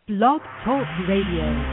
Blog Talk Radio.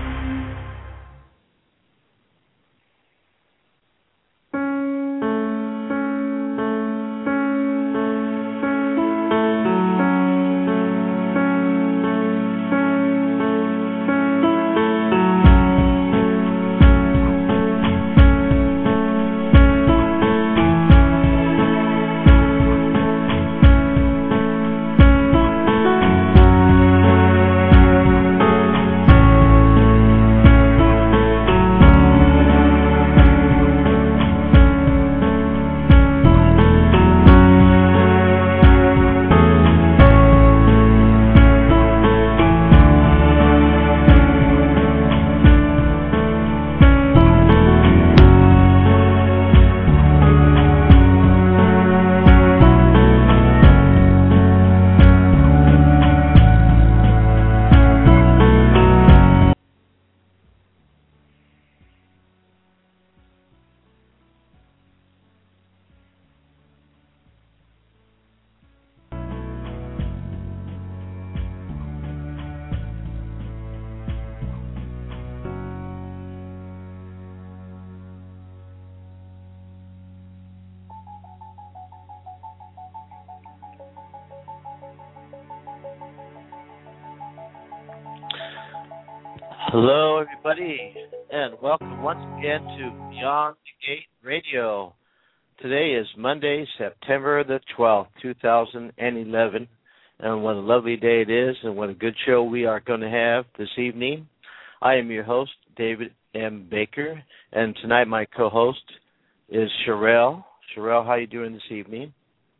Hello, everybody, and welcome once again to Beyond the Gate Radio. Today is Monday, September the 12th, 2011, and what a lovely day it is, and what a good show we are going to have this evening. I am your host, David M. Baker, and tonight my co-host is Sherelle. Sherelle, how are you doing this evening?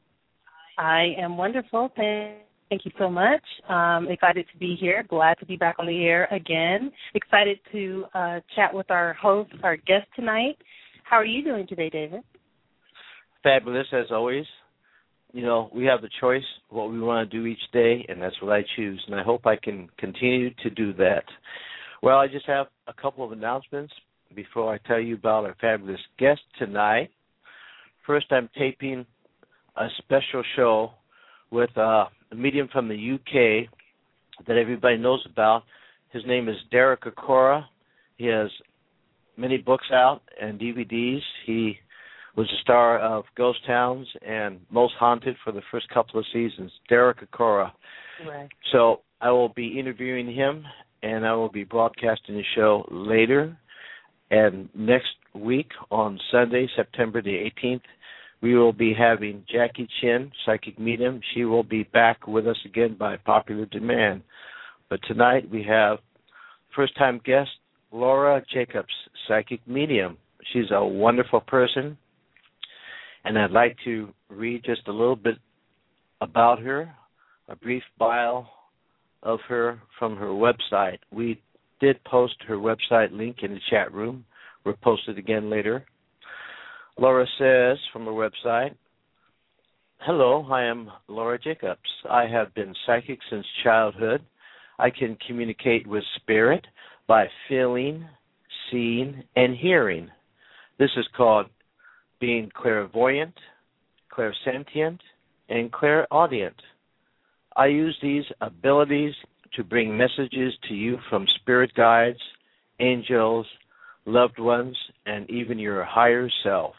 I am wonderful. Thank you so much. Excited to be here. Glad to be back on the air again. Excited to chat with our host, our guest tonight. How are you doing today, David? Fabulous, as always. You know, we have the choice what we want to do each day, and that's what I choose, and I hope I can continue to do that. Well, I just have a couple of announcements before I tell you about our fabulous guest tonight. First, I'm taping a special show with a medium from the UK that everybody knows about. His name is Derek Acorah. He has many books out and DVDs. He was a star of Ghost Towns and Most Haunted for the first couple of seasons. Derek Acorah. Right. So I will be interviewing him, and I will be broadcasting the show later. And next week on Sunday, September the 18th, we will be having Jackie Chin, psychic medium. She will be back with us again by popular demand. But tonight we have first-time guest Laura Jacobs, psychic medium. She's a wonderful person, and I'd like to read just a little bit about her, a brief bio of her from her website. We did post her website link in the chat room. We'll post it again later. Laura says from her website, "Hello, I am Laura Jacobs. I have been psychic since childhood. I can communicate with spirit by feeling, seeing, and hearing. This is called being clairvoyant, clairsentient, and clairaudient. I use these abilities to bring messages to you from spirit guides, angels, loved ones, and even your higher self.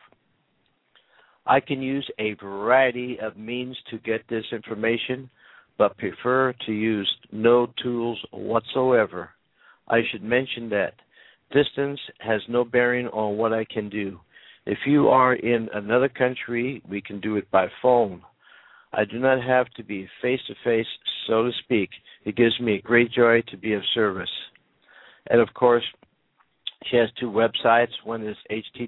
I can use a variety of means to get this information, but prefer to use no tools whatsoever. I should mention that distance has no bearing on what I can do. If you are in another country, we can do it by phone. I do not have to be face-to-face, so to speak. It gives me a great joy to be of service." And, of course, she has two websites. One is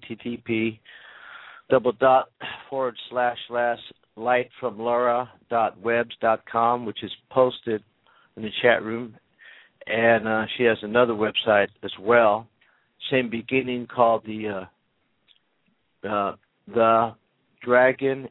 http://lightfromlaura.webs.com, which is posted in the chat room. And she has another website as well, same beginning, called the Dragon,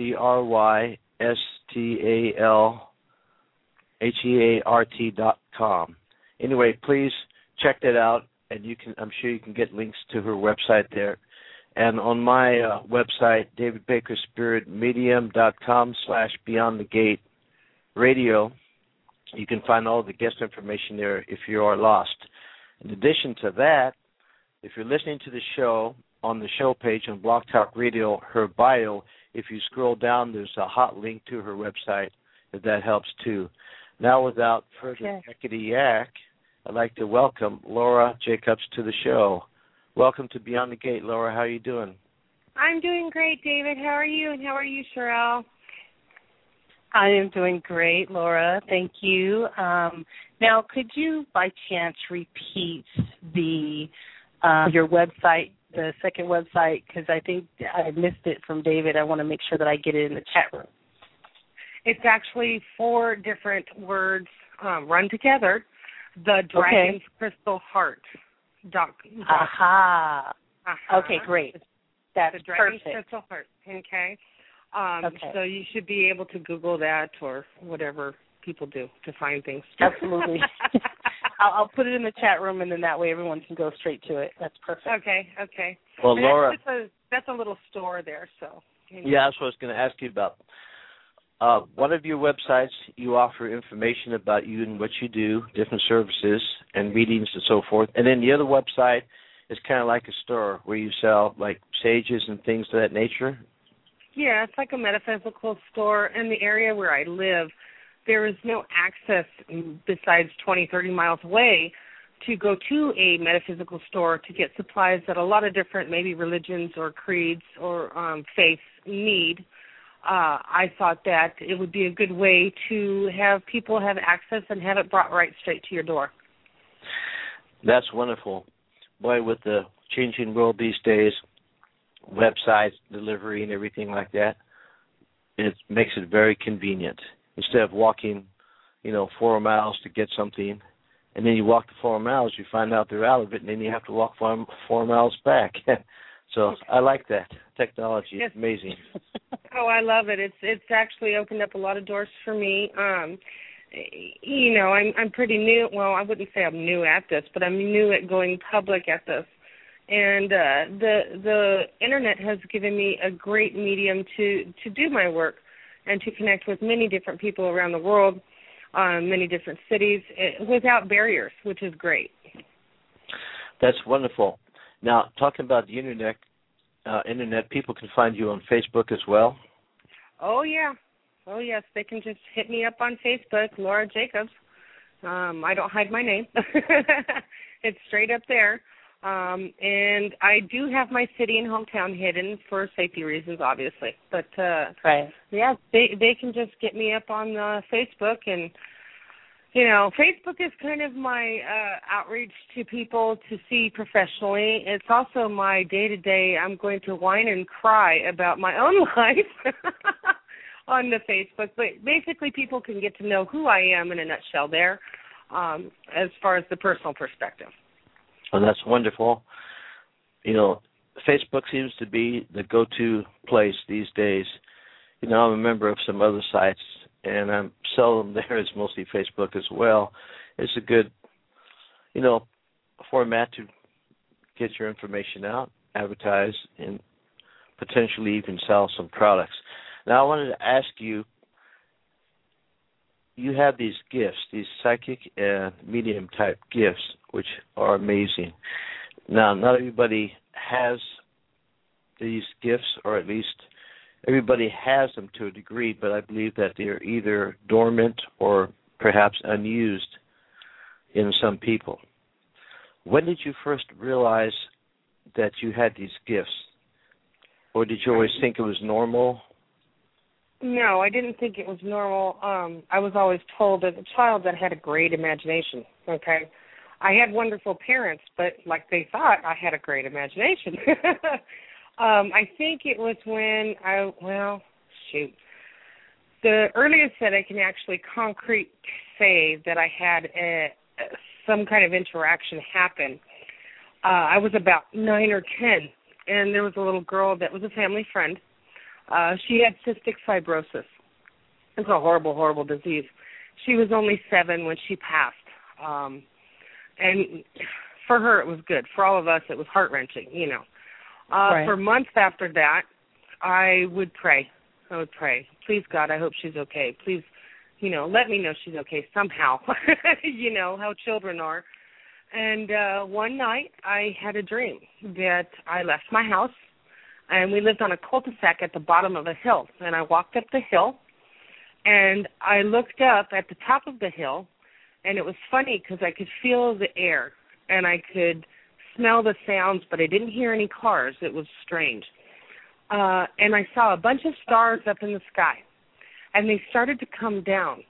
SCRYSTALHEART.com. Anyway, please check that out, and I'm sure you can get links to her website there. And on my website, davidbakerspiritmedium.com/beyondthegate radio, You can find all the guest information there if you are lost. In addition to that, if you're listening to the show, on the show page on Blog Talk Radio, her bio, if you scroll down, there's a hot link to her website, if that helps too. Now, without further yakety-yak, I'd like to welcome Laura Jacobs to the show. Welcome to Beyond the Gate, Laura. How are you doing? I'm doing great, David. How are you? And how are you, Sherelle? I am doing great, Laura. Thank you. Now, could you, by chance, repeat your website, the second website, because I think I missed it from David. I want to make sure that I get it in the chat room. It's actually 4 different words run together. The Dragon's Crystal Heart. Aha. Okay, great. That's the Dragon's perfect. Crystal Heart. Okay. So you should be able to Google that or whatever people do to find things. Absolutely. I'll put it in the chat room, and then that way everyone can go straight to it. That's perfect. Okay. Well, Laura, that's a little store there, so. Yeah, that's what I was going to ask you about. One of your websites, you offer information about you and what you do, different services and meetings and so forth. And then the other website is kind of like a store where you sell like sages and things of that nature. Yeah, it's like a metaphysical store. In the area where I live, there is no access besides 20, 30 miles away to go to a metaphysical store to get supplies that a lot of different maybe religions or creeds or faiths need. I thought that it would be a good way to have people have access and have it brought right straight to your door. That's wonderful. Boy, with the changing world these days, websites, delivery, and everything like that, it makes it very convenient. Instead of walking, 4 miles to get something, and then you walk the 4 miles, you find out they're out of it, and then you have to walk 4 miles back. So I like that technology. It's amazing. Oh, I love it. It's actually opened up a lot of doors for me. I'm pretty new. Well, I wouldn't say I'm new at this, but I'm new at going public at this. And the internet has given me a great medium to do my work and to connect with many different people around the world, many different cities, without barriers, which is great. That's wonderful. Now, talking about the internet, people can find you on Facebook as well? Oh, yeah. Oh, yes. They can just hit me up on Facebook, Laura Jacobs. I don't hide my name. It's straight up there. And I do have my city and hometown hidden for safety reasons, obviously. But, yeah, they can just get me up on Facebook. And, Facebook is kind of my outreach to people to see professionally. It's also my day-to-day, I'm going to whine and cry about my own life on the Facebook. But basically people can get to know who I am in a nutshell there as far as the personal perspective. Well, that's wonderful. Facebook seems to be the go-to place these days. I'm a member of some other sites, and I'm seldom there. It's mostly Facebook as well. It's a good, format to get your information out, advertise, and potentially even sell some products. Now, I wanted to ask you, you have these gifts, these psychic and medium-type gifts, which are amazing. Now, not everybody has these gifts, or at least everybody has them to a degree, but I believe that they're either dormant or perhaps unused in some people. When did you first realize that you had these gifts? Or did you always think it was normal? No, I didn't think it was normal. I was always told as a child that I had a great imagination, okay? I had wonderful parents, but like they thought I had a great imagination. I think it was when the earliest that I can actually concrete say that I had some kind of interaction happen, I was about 9 or 10, and there was a little girl that was a family friend. She had cystic fibrosis. It's a horrible, horrible disease. She was only 7 when she passed. And for her, it was good. For all of us, it was heart-wrenching, Right. For months after that, I would pray. Please, God, I hope she's okay. Please, let me know she's okay somehow, how children are. And one night I had a dream that I left my house, and we lived on a cul-de-sac at the bottom of a hill. And I walked up the hill, and I looked up at the top of the hill, and it was funny because I could feel the air, and I could smell the sounds, but I didn't hear any cars. It was strange. And I saw a bunch of stars up in the sky, and they started to come down.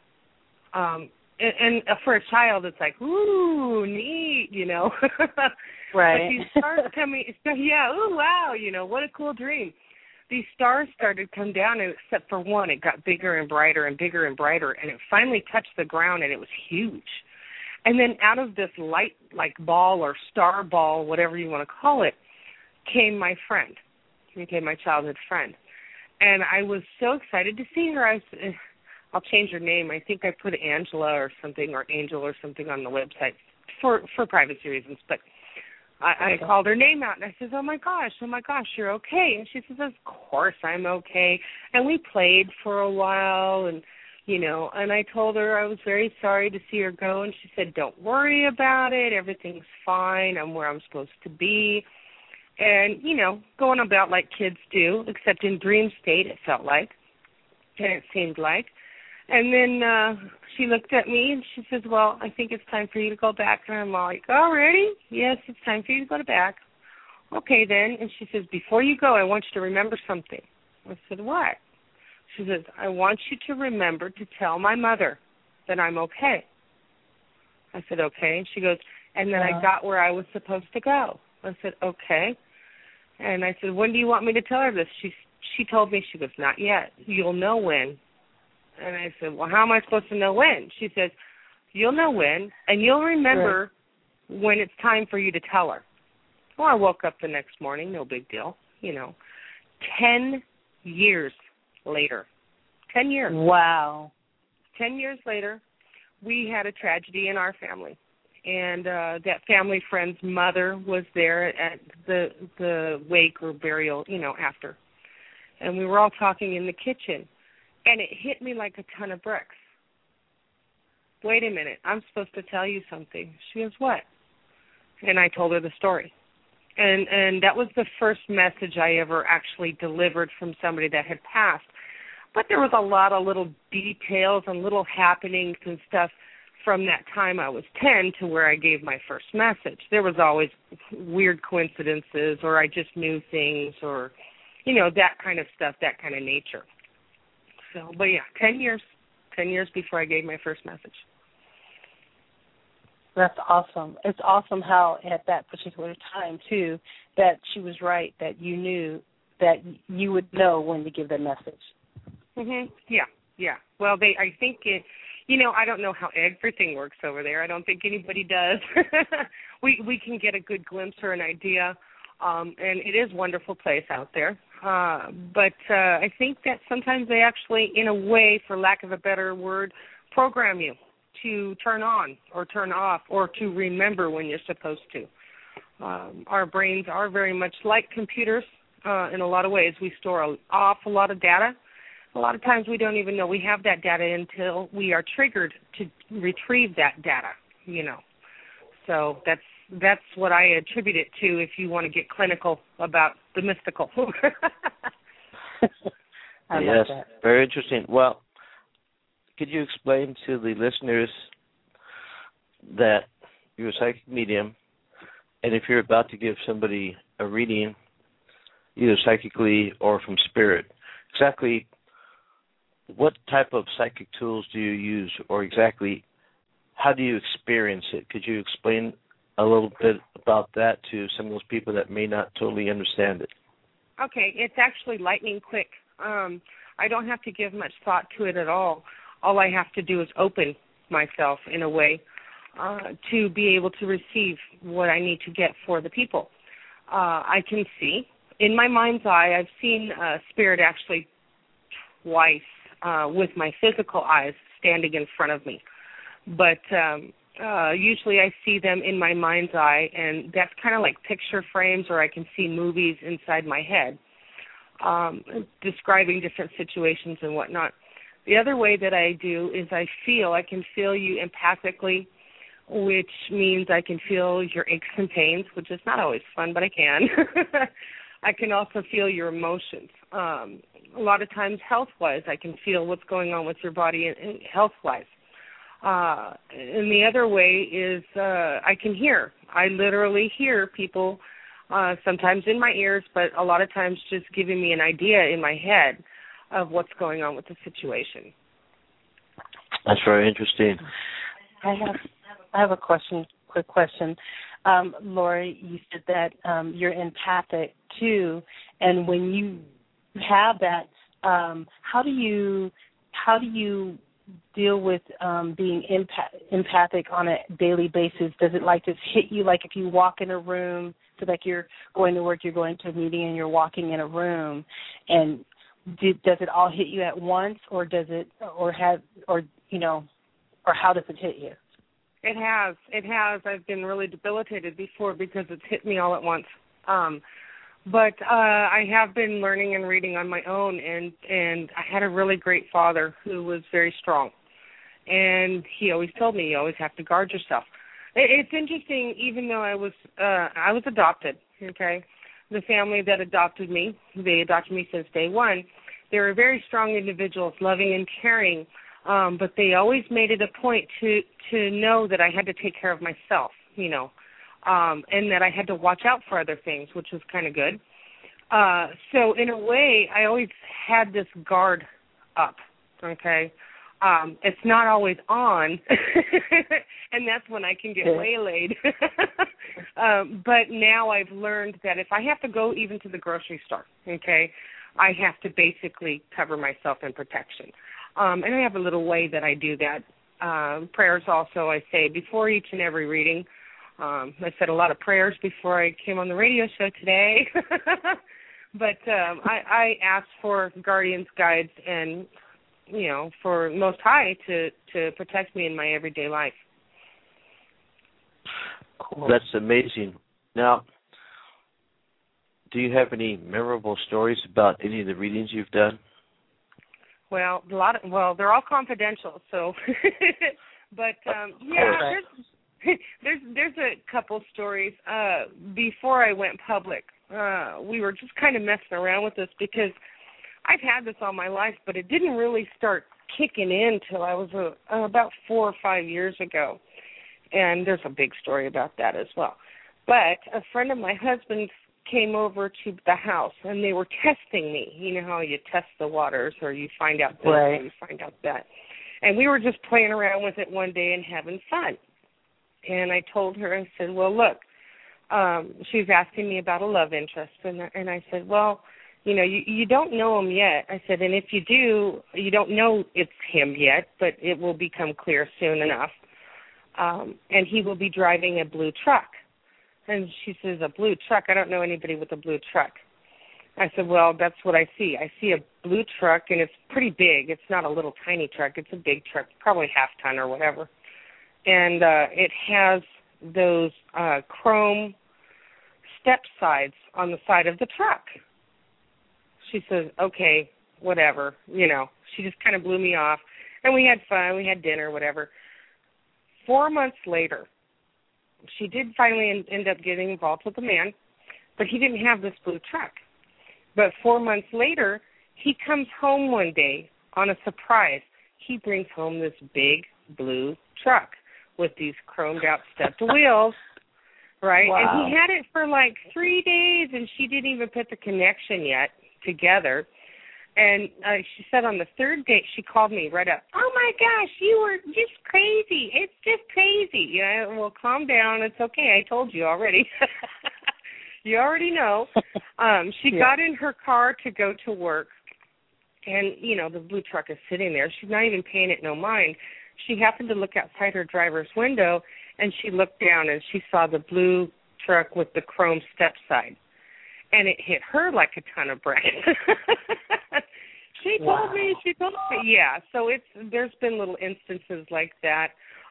And for a child, it's like, ooh, neat, Right. But these stars coming, ooh, wow, what a cool dream. These stars started to come down, and except for one, it got bigger and brighter and bigger and brighter, and it finally touched the ground, and it was huge. And then out of this light, like ball or star ball, whatever you want to call it, came my friend, my childhood friend. And I was so excited to see her. I'll change her name. I think I put Angela or something, or Angel or something on the website for privacy reasons. But I called her name out, and I said, oh, my gosh, you're okay. And she says, of course I'm okay. And we played for a while, and I told her I was very sorry to see her go, and she said, don't worry about it. Everything's fine. I'm where I'm supposed to be. And, going about like kids do, except in dream state, it felt like, and it seemed like. And then she looked at me, and she says, well, I think it's time for you to go back. And I'm like, already? Yes, it's time for you to go back. Okay, then. And she says, before you go, I want you to remember something. I said, what? She says, I want you to remember to tell my mother that I'm okay. I said, okay. And she goes, and then I got where I was supposed to go. I said, okay. And I said, when do you want me to tell her this? She told me, she goes, not yet. You'll know when. And I said, well, how am I supposed to know when? She says, you'll know when, and you'll remember when it's time for you to tell her. Well, I woke up the next morning, no big deal, 10 years later. 10 years. Wow. 10 years later, we had a tragedy in our family. And that family friend's mother was there at the wake or burial, after. And we were all talking in the kitchen. And it hit me like a ton of bricks. Wait a minute, I'm supposed to tell you something. She goes, what? And I told her the story. And that was the first message I ever actually delivered from somebody that had passed. But there was a lot of little details and little happenings and stuff from that time I was 10 to where I gave my first message. There was always weird coincidences, or I just knew things, or, that kind of stuff, that kind of nature. So, but yeah, 10 years before I gave my first message. That's awesome. It's awesome how at that particular time, too, that she was right, that you knew that you would know when to give that message. Yeah. Well, I think I don't know how everything works over there. I don't think anybody does. We can get a good glimpse or an idea, and it is a wonderful place out there. But I think that sometimes they actually, in a way, for lack of a better word, program you to turn on or turn off or to remember when you're supposed to. Our brains are very much like computers in a lot of ways. We store an awful lot of data. A lot of times we don't even know we have that data until we are triggered to retrieve that data, So that's what I attribute it to if you want to get clinical about the mystical. I yes, love that. Very interesting. Well, could you explain to the listeners that you're a psychic medium, and if you're about to give somebody a reading, either psychically or from spirit, exactly what type of psychic tools do you use, or exactly how do you experience it? Could you explain a little bit about that to some of those people that may not totally understand it? Okay, it's actually lightning quick. I don't have to give much thought to it at all. All I have to do is open myself in a way to be able to receive what I need to get for the people. I can see. In my mind's eye, I've seen spirit actually twice with my physical eyes standing in front of me. But usually I see them in my mind's eye, and that's kind of like picture frames, or I can see movies inside my head describing different situations and whatnot. The other way that I do is I can feel you empathically, which means I can feel your aches and pains, which is not always fun, but I can. I can also feel your emotions. A lot of times health-wise, I can feel what's going on with your body and health-wise. And the other way is I can hear. I literally hear people sometimes in my ears, but a lot of times just giving me an idea in my head of what's going on with the situation. That's very interesting. I have a quick question. Lori, you said that you're empathic too, and when you have that, how do you deal with being empathic on a daily basis? Does it like just hit you like if you walk in a room, so like you're going to work, you're going to a meeting, and you're walking in a room, and does it all hit you at once, or does it, or how does it hit you? It has. I've been really debilitated before because it's hit me all at once. But I have been learning and reading on my own, and I had a really great father who was very strong. And he always told me, you always have to guard yourself. It's interesting, even though I was adopted, okay? The family that adopted me, they adopted me since day one. They were very strong individuals, loving and caring, but they always made it a point to know that I had to take care of myself, and that I had to watch out for other things, which was kind of good. So in a way, I always had this guard up, okay? It's not always on, and that's when I can get waylaid. But now I've learned that if I have to go even to the grocery store, okay, I have to basically cover myself in protection. And I have a little way that I do that. Prayers also, I say, before each and every reading. I said a lot of prayers before I came on the radio show today. But I asked for guardians, guides, and, for Most High to protect me in my everyday life. Cool. That's amazing. Now, do you have any memorable stories about any of the readings you've done? Well, they're all confidential, so. But there's a couple stories. Before I went public, we were just kind of messing around with this because I've had this all my life, but it didn't really start kicking in till I was about 4 or 5 years ago. And there's a big story about that as well. But a friend of my husband's came over to the house, and they were testing me. You know how you test the waters, or you find out this, or you find out that. And we were just playing around with it one day and having fun. And I told her, I said, well, look, she was asking me about a love interest. And I said, well, you don't know him yet. I said, and if you do, you don't know it's him yet, but it will become clear soon enough. And he will be driving a blue truck. And she says, a blue truck? I don't know anybody with a blue truck. I said, well, that's what I see. I see a blue truck, and it's pretty big. It's not a little tiny truck. It's a big truck, probably half-ton or whatever. And it has those chrome step sides on the side of the truck. She says, okay, whatever. She just kind of blew me off. And we had fun. We had dinner, whatever. 4 months later, she did finally end up getting involved with a man, but he didn't have this blue truck. But 4 months later, he comes home one day on a surprise. He brings home this big blue truck with these chromed out stepped wheels, right? Wow. And he had it for like 3 days, and she didn't even put the connection yet together. And she said on the third date, she called me right up. Oh, my gosh, you were just crazy. It's just crazy. Well, calm down. It's okay. I told you already. You already know. She got in her car to go to work, and, the blue truck is sitting there. She's not even paying it no mind. She happened to look outside her driver's window, and she looked down, and she saw the blue truck with the chrome step side. And it hit her like a ton of bricks. She told me. Yeah, so there's been little instances like that.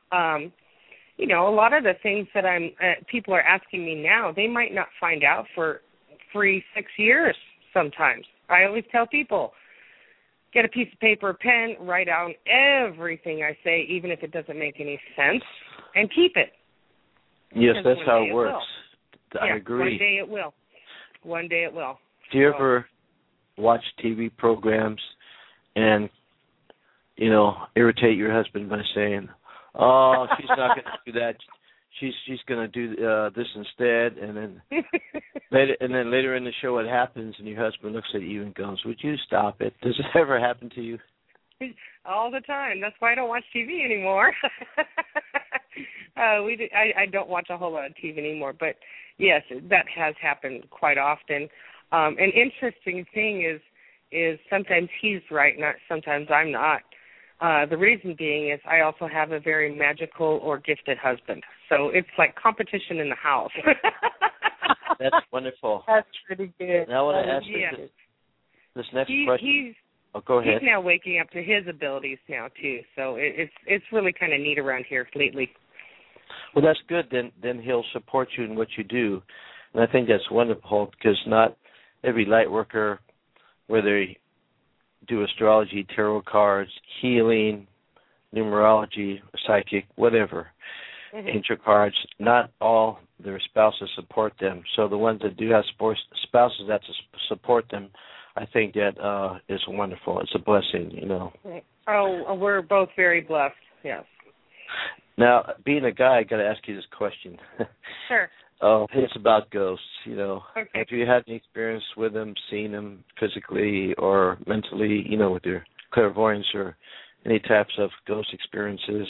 A lot of the things that people are asking me now, they might not find out for 3-6 years sometimes. I always tell people, get a piece of paper, a pen, write down everything I say, even if it doesn't make any sense, and keep it. Yes, Because that's how it works. I agree. One day it will. One day it will. Do you ever watch TV programs and, irritate your husband by saying, "Oh, she's not going to do that. She's going to do this instead," and then later in the show it happens, and your husband looks at you and goes, "Would you stop it?" Does it ever happen to you? All the time. That's why I don't watch TV anymore. I don't watch a whole lot of TV anymore, but yes, that has happened quite often. An interesting thing is sometimes he's right, sometimes I'm not. The reason being is I also have a very magical or gifted husband, so it's like competition in the house. That's wonderful. That's pretty good. Now I want to ask you this next question. Go ahead. He's now waking up to his abilities now too, so it's really kind of neat around here lately. Well, that's good. Then he'll support you in what you do, and I think that's wonderful because not every light worker, whether they do astrology, tarot cards, healing, numerology, psychic, whatever, angel cards, not all their spouses support them. So the ones that do have spouses that support them, I think that is wonderful. It's a blessing, Oh, we're both very blessed, yes. Now, being a guy, I got to ask you this question. Sure. It's about ghosts, Okay. Have you had any experience with them, seen them physically or mentally, with your clairvoyance or any types of ghost experiences?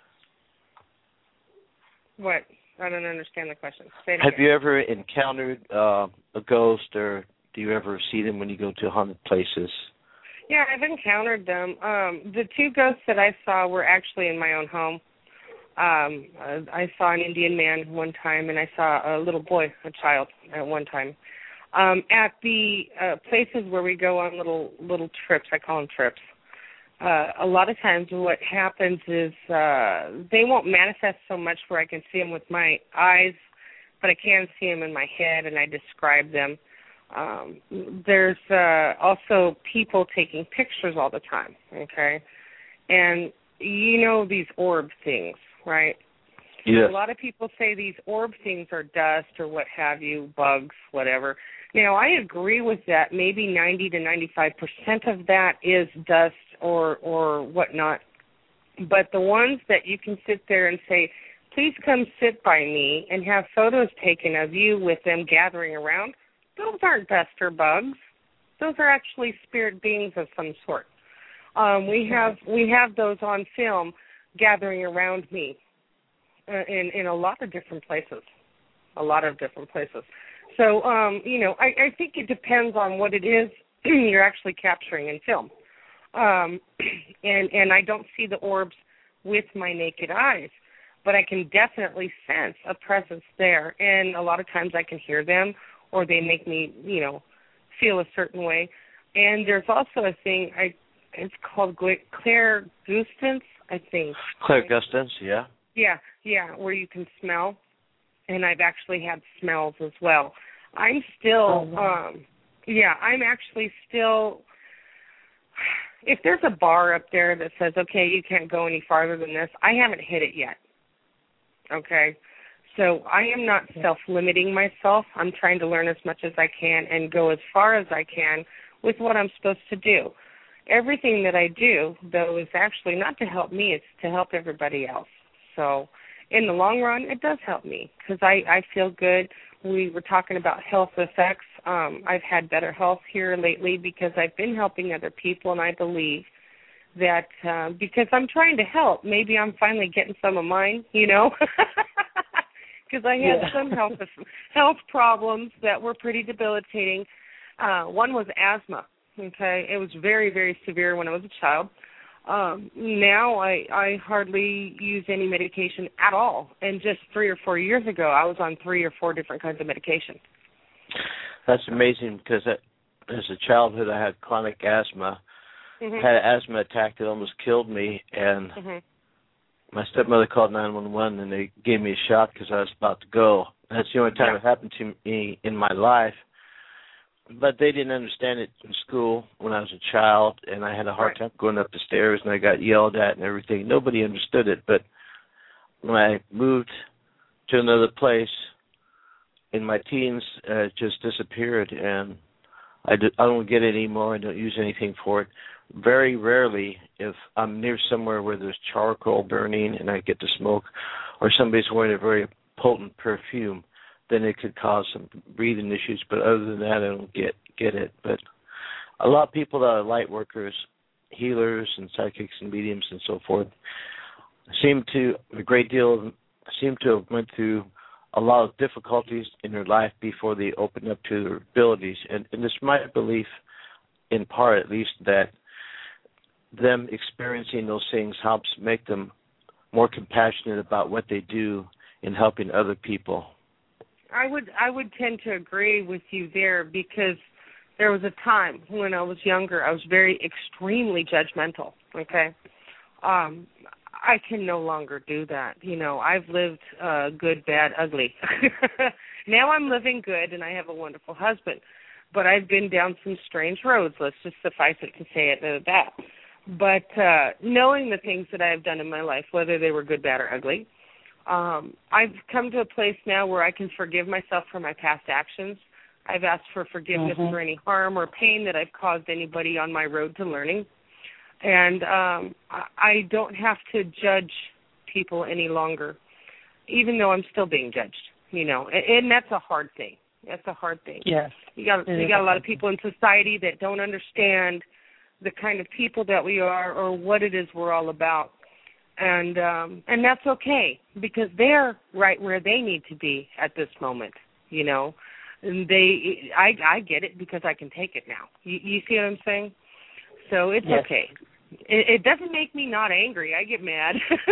What? I don't understand the question. Have you ever encountered a ghost, or do you ever see them when you go to haunted places? Yeah, I've encountered them. The two ghosts that I saw were actually in my own home. I saw an Indian man one time, and I saw a little boy, a child, at one time. At the places where we go on little trips, I call them trips, a lot of times what happens is they won't manifest so much where I can see them with my eyes, but I can see them in my head, and I describe them. There's also people taking pictures all the time, okay? And these orb things, right? Yes. A lot of people say these orb things are dust or what have you, bugs, whatever. Now, I agree with that. Maybe 90 to 95% of that is dust or whatnot. But the ones that you can sit there and say, please come sit by me, and have photos taken of you with them gathering around, those aren't dust or bugs. Those are actually spirit beings of some sort. We have those on film gathering around me in a lot of different places. So, I think it depends on what it is you're actually capturing in film. And I don't see the orbs with my naked eyes, but I can definitely sense a presence there. And a lot of times I can hear them, or they make me, feel a certain way. And there's also a thing, it's called clairgustance, I think. Clairgustance, yeah. Yeah, where you can smell. And I've actually had smells as well. I'm still, I'm actually still, if there's a bar up there that says, okay, you can't go any farther than this, I haven't hit it yet. Okay? So I am not self-limiting myself. I'm trying to learn as much as I can and go as far as I can with what I'm supposed to do. Everything that I do, though, is actually not to help me. It's to help everybody else. So in the long run, it does help me because I feel good. We were talking about health effects. I've had better health here lately because I've been helping other people, and I believe that because I'm trying to help, maybe I'm finally getting some of mine, because I had some health problems that were pretty debilitating. One was asthma, okay? It was very, very severe when I was a child. Now I hardly use any medication at all. And just 3 or 4 years ago, I was on 3 or 4 different kinds of medication. That's amazing because as a childhood, I had chronic asthma. Had an asthma attack that almost killed me, and my stepmother called 911, and they gave me a shot because I was about to go. That's the only time it happened to me in my life. but they didn't understand it in school when I was a child, and I had a hard time going up the stairs, and I got yelled at and everything. Nobody understood it, but when I moved to another place in my teens, it just disappeared, and I don't get it anymore. I don't use anything for it. Very rarely, if I'm near somewhere where there's charcoal burning and I get to smoke, or somebody's wearing a very potent perfume, then it could cause some breathing issues. But other than that, I don't get it. But a lot of people that are light workers, healers and psychics and mediums and so forth, seem to have went through a lot of difficulties in their life before they open up to their abilities. And it's my belief, in part at least, that them experiencing those things helps make them more compassionate about what they do in helping other people. I would tend to agree with you there, because there was a time when I was younger, I was very extremely judgmental, okay? I can no longer do that. You know, I've lived good, bad, ugly. Now I'm living good, and I have a wonderful husband. But I've been down some strange roads, let's just suffice it to say it at that. But knowing the things that I have done in my life, whether they were good, bad, or ugly, I've come to a place now where I can forgive myself for my past actions. I've asked for forgiveness for any harm or pain that I've caused anybody on my road to learning. And I don't have to judge people any longer, even though I'm still being judged, you know. And that's a hard thing. That's a hard thing. Yes. You got a lot of people in society that don't understand the kind of people that we are or what it is we're all about. And that's okay, because they're right where they need to be at this moment, you know. And I get it because I can take it now. You see what I'm saying? So it's okay. It doesn't make me not angry. I get mad.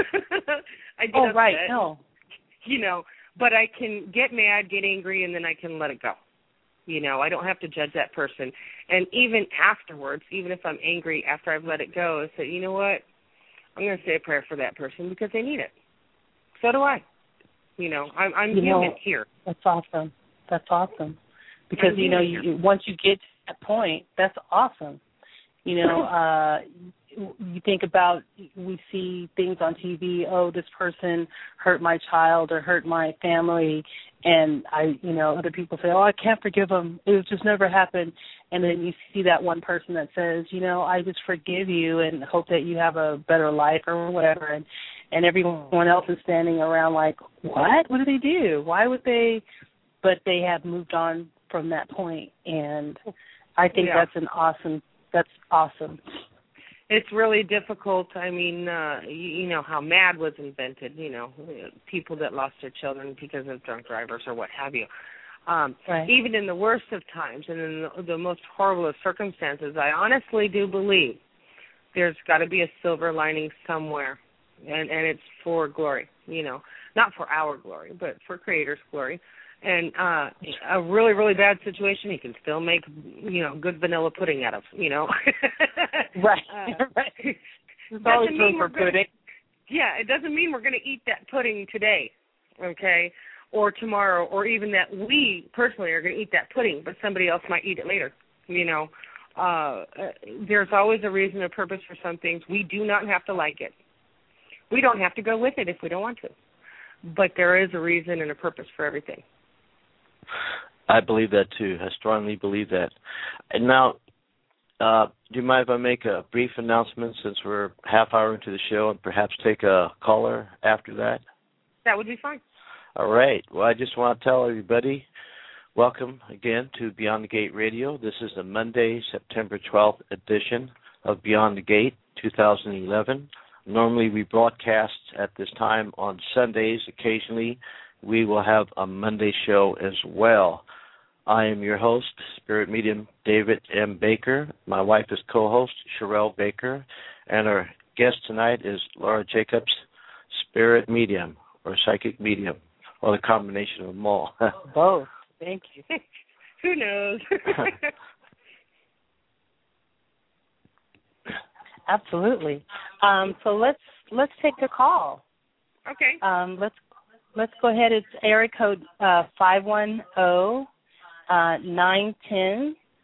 I get upset, right. No. You know, but I can get mad, get angry, and then I can let it go. You know, I don't have to judge that person. And even afterwards, even if I'm angry after I've let it go, I say, you know what? I'm going to say a prayer for that person because they need it. So do I. You know, I'm human here. That's awesome. That's awesome. Because, you know, once you get to that point, that's awesome. You know, you think about, we see things on TV, oh, this person hurt my child or hurt my family, and other people say, oh, I can't forgive them. It was just never happened. And then you see that one person that says, you know, I just forgive you and hope that you have a better life or whatever. And everyone else is standing around like, what? What did they do? Why would they? But they have moved on from that point. And I think that's awesome. It's really difficult. I mean, you know how MAD was invented, you know, people that lost their children because of drunk drivers or what have you. Right. Even in the worst of times and in the most horrible of circumstances, I honestly do believe there's got to be a silver lining somewhere, and it's for glory, you know, not for our glory, but for Creator's glory. And a really, really bad situation, he can still make, you know, good vanilla pudding out of, you know. Right. There's always room for pudding. Yeah, it doesn't mean we're going to eat that pudding today, okay, or tomorrow, or even that we personally are going to eat that pudding, but somebody else might eat it later, you know. There's always a reason or purpose for some things. We do not have to like it. We don't have to go with it if we don't want to. But there is a reason and a purpose for everything. I believe that, too. I strongly believe that. And now, do you mind if I make a brief announcement since we're half hour into the show and perhaps take a caller after that? That would be fine. All right. Well, I just want to tell everybody, welcome again to Beyond the Gate Radio. This is the Monday, September 12th edition of Beyond the Gate 2011. Normally we broadcast at this time on Sundays. Occasionally we will have a Monday show as well. I am your host, Spirit Medium David M. Baker. My wife is co-host, Sherelle Baker. And our guest tonight is Laura Jacobs, Spirit Medium or Psychic Medium, or the combination of them all. Both. Thank you. Who knows? Absolutely. So let's take a call. Okay. Let's go ahead. It's area code 510-910-2814.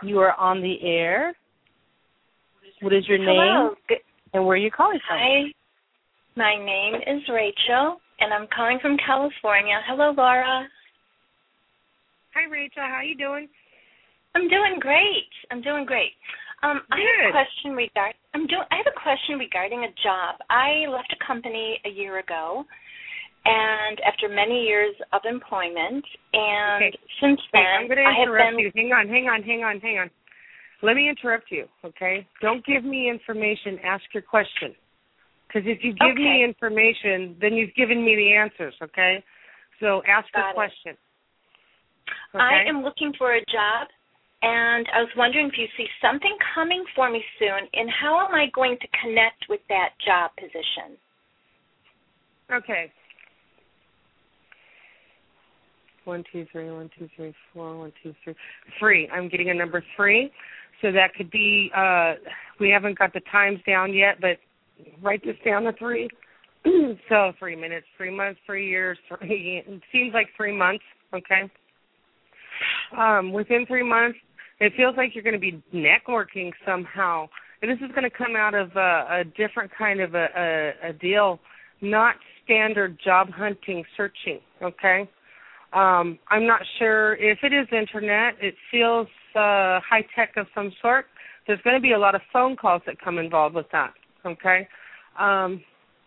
You are on the air. What is your name? Hello. And where are you calling from? Hi. My name is Rachel, and I'm calling from California. Hello, Laura. Hi, Rachel. How you doing? I'm doing great. I have a question regarding a job. I left a company a year ago, and after many years of employment, and since then, I'm going to interrupt you. Hang on. Let me interrupt you, okay? Don't give me information. Ask your question. Because if you give me information, then you've given me the answers, okay? So ask a question. Okay? I am looking for a job, and I was wondering if you see something coming for me soon, and how am I going to connect with that job position? Okay. 1, 2, 3, 1, 2, 3, 4, 1, 2, 3. 3. I'm getting a number 3. So that could be, we haven't got the times down yet, but write this down to 3. So 3 minutes, 3 months, 3 years, it seems like 3 months, okay? Within 3 months, it feels like you're going to be networking somehow. And this is going to come out of a different kind of a deal, not standard job hunting, searching, okay? I'm not sure if it is internet. It feels high-tech of some sort. There's going to be a lot of phone calls that come involved with that, okay? I'm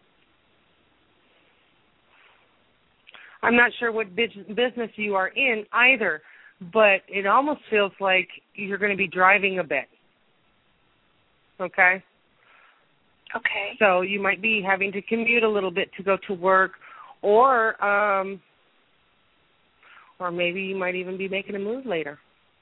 not sure what business you are in either, but it almost feels like you're going to be driving a bit, okay? Okay. So you might be having to commute a little bit to go to work, or maybe you might even be making a move later.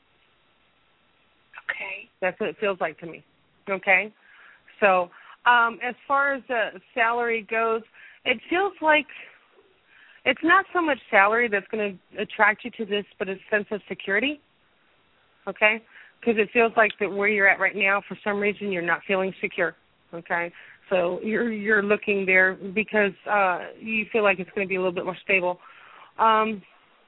Okay. That's what it feels like to me, okay? So as far as the salary goes, it feels like it's not so much salary that's going to attract you to this, but a sense of security, okay? Because it feels like that where you're at right now, for some reason, you're not feeling secure, okay? So you're looking there because you feel like it's going to be a little bit more stable. And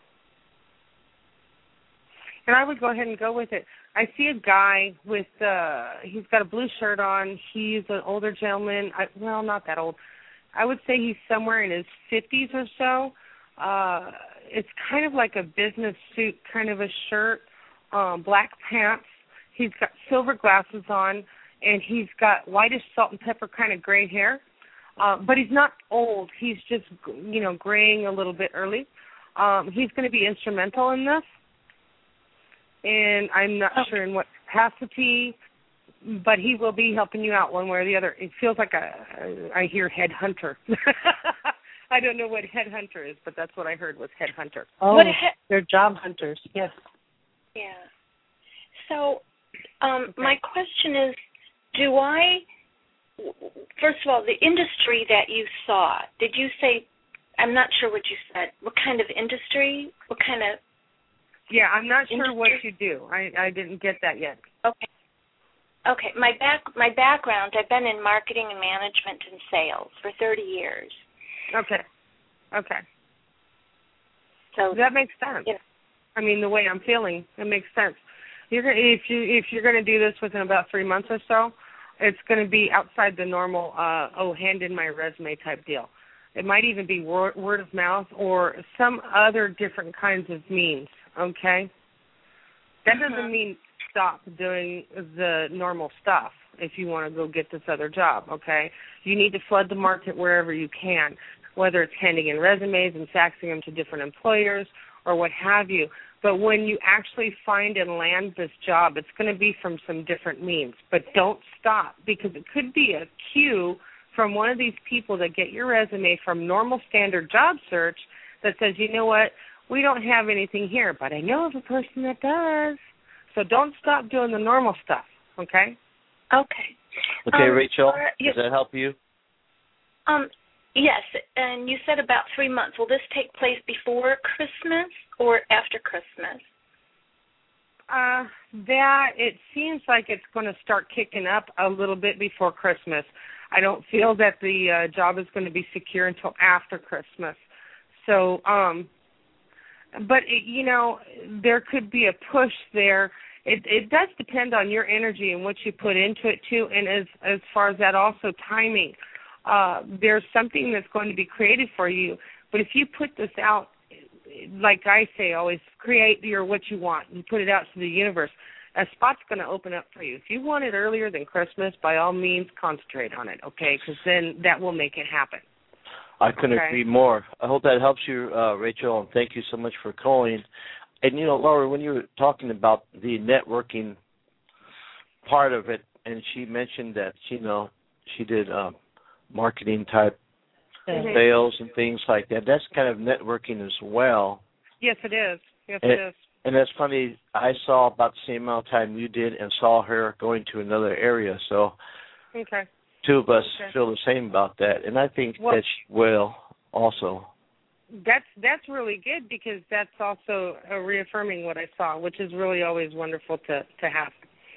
I would go ahead and go with it. I see a guy with, he's got a blue shirt on. He's an older gentleman. Well, not that old. I would say he's somewhere in his 50s or so. It's kind of like a business suit kind of a shirt, black pants. He's got silver glasses on, and he's got whitish salt and pepper kind of gray hair. But he's not old. He's just, graying a little bit early. He's going to be instrumental in this. And I'm not sure in what capacity, but he will be helping you out one way or the other. It feels like I hear headhunter. I don't know what headhunter is, but that's what I heard was headhunter. Oh, they're job hunters, yes. Yeah. So my question is, first of all, the industry that you saw, did you say, I'm not sure what you said, what kind of industry, what kind of Yeah, I'm not sure industry? what you do. I didn't get that yet. Okay. My background, I've been in marketing and management and sales for 30 years. Okay. So that makes sense. Yeah. I mean, the way I'm feeling, it makes sense. If you're going to do this within about 3 months or so, it's going to be outside the normal, hand in my resume type deal. It might even be word of mouth or some other different kinds of means, okay? That doesn't mean stop doing the normal stuff if you want to go get this other job, okay? You need to flood the market wherever you can, whether it's handing in resumes and faxing them to different employers or what have you. But when you actually find and land this job, it's going to be from some different means. But don't stop, because it could be a cue from one of these people that get your resume from normal standard job search that says, you know what, we don't have anything here, but I know of a person that does. So don't stop doing the normal stuff, okay? Okay. Okay, Rachel, Laura, does that help you? Yes, and you said about 3 months. Will this take place before Christmas or after Christmas? That it seems like it's going to start kicking up a little bit before Christmas. I don't feel that the job is going to be secure until after Christmas. So, but there could be a push there, it does depend on your energy and what you put into it too, and as far as that also timing. There's something that's going to be created for you, but if you put this out, like I say, always create what you want. You put it out to the universe. A spot's going to open up for you. If you want it earlier than Christmas, by all means, concentrate on it, okay? Because then that will make it happen. I couldn't agree more. I hope that helps you, Rachel, and thank you so much for calling. And, Laura, when you were talking about the networking part of it, and she mentioned that, she did marketing type sales and things like that, that's kind of networking as well. Yes, it is. Yes, it is. And that's funny. I saw about the same amount of time you did and saw her going to another area. So two of us feel the same about that. And I think that she will also. That's really good because that's also reaffirming what I saw, which is really always wonderful to have.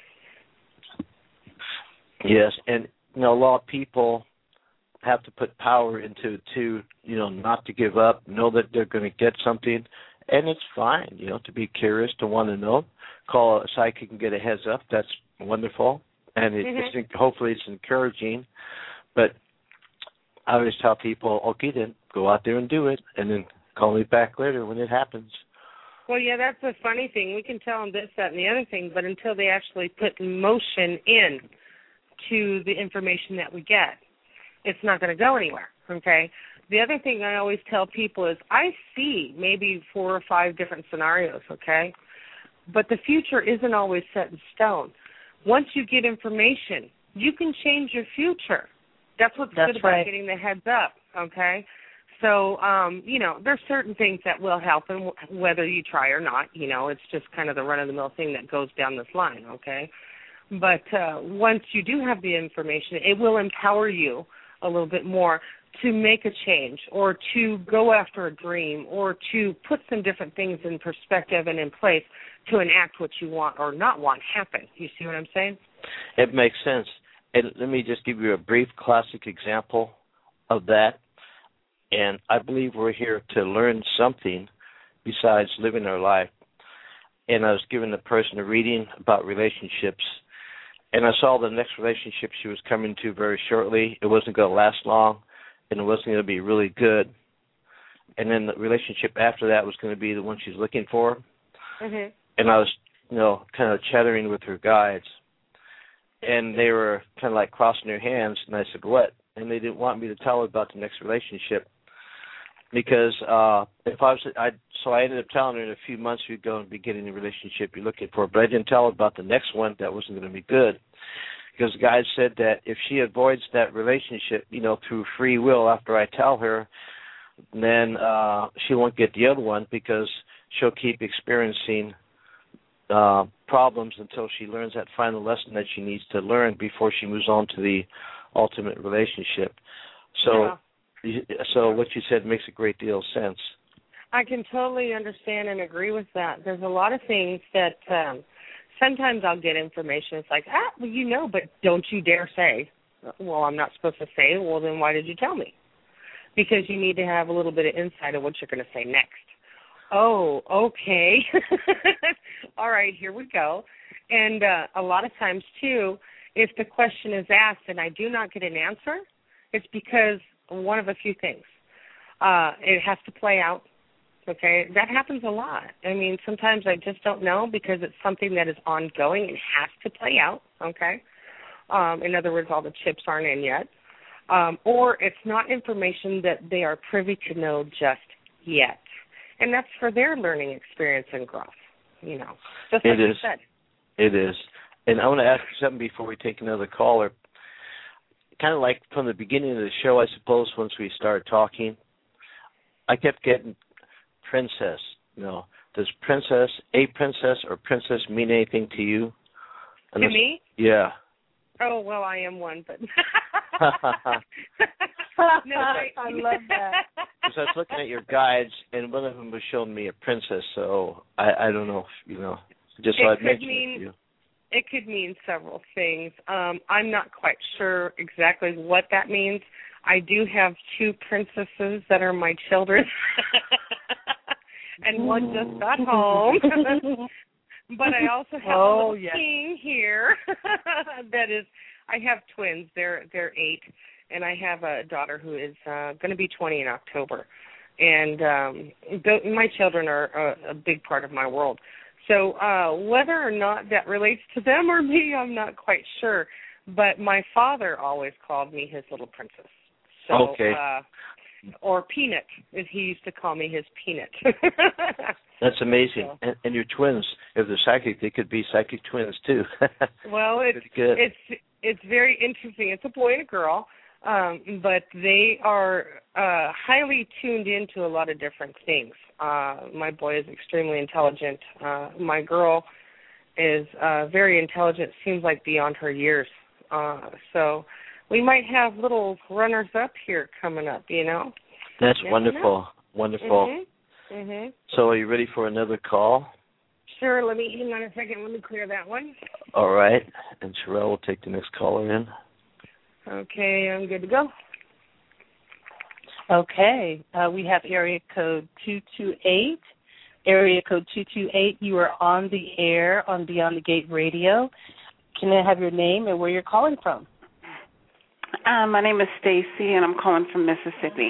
Yes, and a lot of people have to put power into it too, not to give up, know that they're going to get something. And it's fine, to be curious, to want to know. Call a psychic and get a heads up. That's wonderful. And hopefully it's encouraging. But I always tell people, okay, then go out there and do it, and then call me back later when it happens. Well, yeah, that's the funny thing. We can tell them this, that, and the other thing, but until they actually put motion in to the information that we get, it's not going to go anywhere, okay? The other thing I always tell people is I see maybe 4 or 5 different scenarios, okay? But the future isn't always set in stone. Once you get information, you can change your future. That's what's good about getting the heads up, okay? So, there's certain things that will help, and whether you try or not, it's just kind of the run-of-the-mill thing that goes down this line, okay? But once you do have the information, it will empower you a little bit more to make a change or to go after a dream or to put some different things in perspective and in place to enact what you want or not want happen. You see what I'm saying? It makes sense. And let me just give you a brief classic example of that. And I believe we're here to learn something besides living our life. And I was giving the person a reading about relationships, and I saw the next relationship she was coming to very shortly. It wasn't going to last long, and it wasn't going to be really good. And then the relationship after that was going to be the one she's looking for. Mm-hmm. And I was, kind of chattering with her guides, and they were kind of like crossing their hands, and I said, what? And they didn't want me to tell her about the next relationship because so I ended up telling her in a few months we'd go and be getting the relationship you're looking for, but I didn't tell her about the next one that wasn't going to be good because the guide said that if she avoids that relationship, through free will after I tell her, then she won't get the other one because she'll keep experiencing problems until she learns that final lesson that she needs to learn before she moves on to the ultimate relationship. So what you said makes a great deal of sense. I can totally understand and agree with that. There's a lot of things that sometimes I'll get information. It's like, but don't you dare say. Well, I'm not supposed to say. Well, then why did you tell me? Because you need to have a little bit of insight of what you're going to say next. Oh, okay. All right, here we go. And a lot of times, too, if the question is asked and I do not get an answer, it's because one of a few things. It has to play out, okay? That happens a lot. I mean, sometimes I just don't know because it's something that is ongoing and has to play out, okay? In other words, all the chips aren't in yet. Or it's not information that they are privy to know just yet. And that's for their learning experience and growth, just like you said. It is. And I want to ask you something before we take another caller. Kind of like from the beginning of the show, I suppose, once we started talking, I kept getting princess. Does a princess or princess mean anything to you? To me? Yeah. Oh, well, I am one, but... No, I love that. Because I was looking at your guides, and one of them was showing me a princess, so I don't know if, just so I'd mention it to you. It could mean several things. I'm not quite sure exactly what that means. I do have 2 princesses that are my children, and one just got home. But I also have a little king here. That is, I have twins. They're 8, and I have a daughter who is going to be 20 in October. And my children are a big part of my world. So whether or not that relates to them or me, I'm not quite sure. But my father always called me his little princess. So, okay. Or Peanut, as he used to call me his Peanut. That's amazing. So. And your twins, if they're psychic, they could be psychic twins too. Well, it's very interesting. It's a boy and a girl, but they are highly tuned into a lot of different things. My boy is extremely intelligent. My girl is very intelligent, seems like beyond her years. So we might have little runners-up here coming up, you know. That's wonderful. Wonderful. Mm-hmm. So are you ready for another call? Sure. Hang on a second. Let me clear that one. All right. And Sherelle will take the next caller in. Okay, I'm good to go. Okay. We have area code 228. Area code 228, you are on the air on Beyond the Gate Radio. Can I have your name and where you're calling from? My name is Stacy, and I'm calling from Mississippi.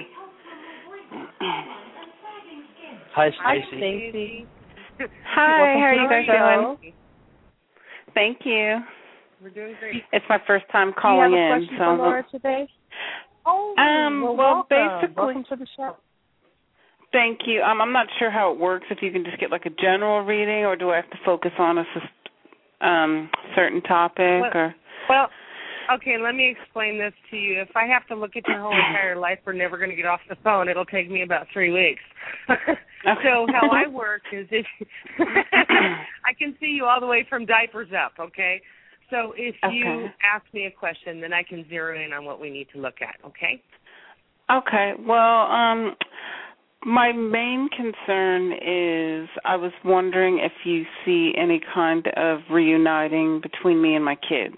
Hi, Stacy. Hi, how are you guys doing? Thank you. We're doing great. It's my first time calling in. Do you have a question for Laura today? Basically, welcome to the show. Thank you. I'm not sure how it works, if you can just get like a general reading, or do I have to focus on a certain topic? Well, okay, let me explain this to you. If I have to look at your whole entire life, we're never going to get off the phone. It'll take me about 3 weeks. So how I work is I can see you all the way from diapers up, okay? So if you ask me a question, then I can zero in on what we need to look at, okay? Okay. Well, my main concern is I was wondering if you see any kind of reuniting between me and my kids.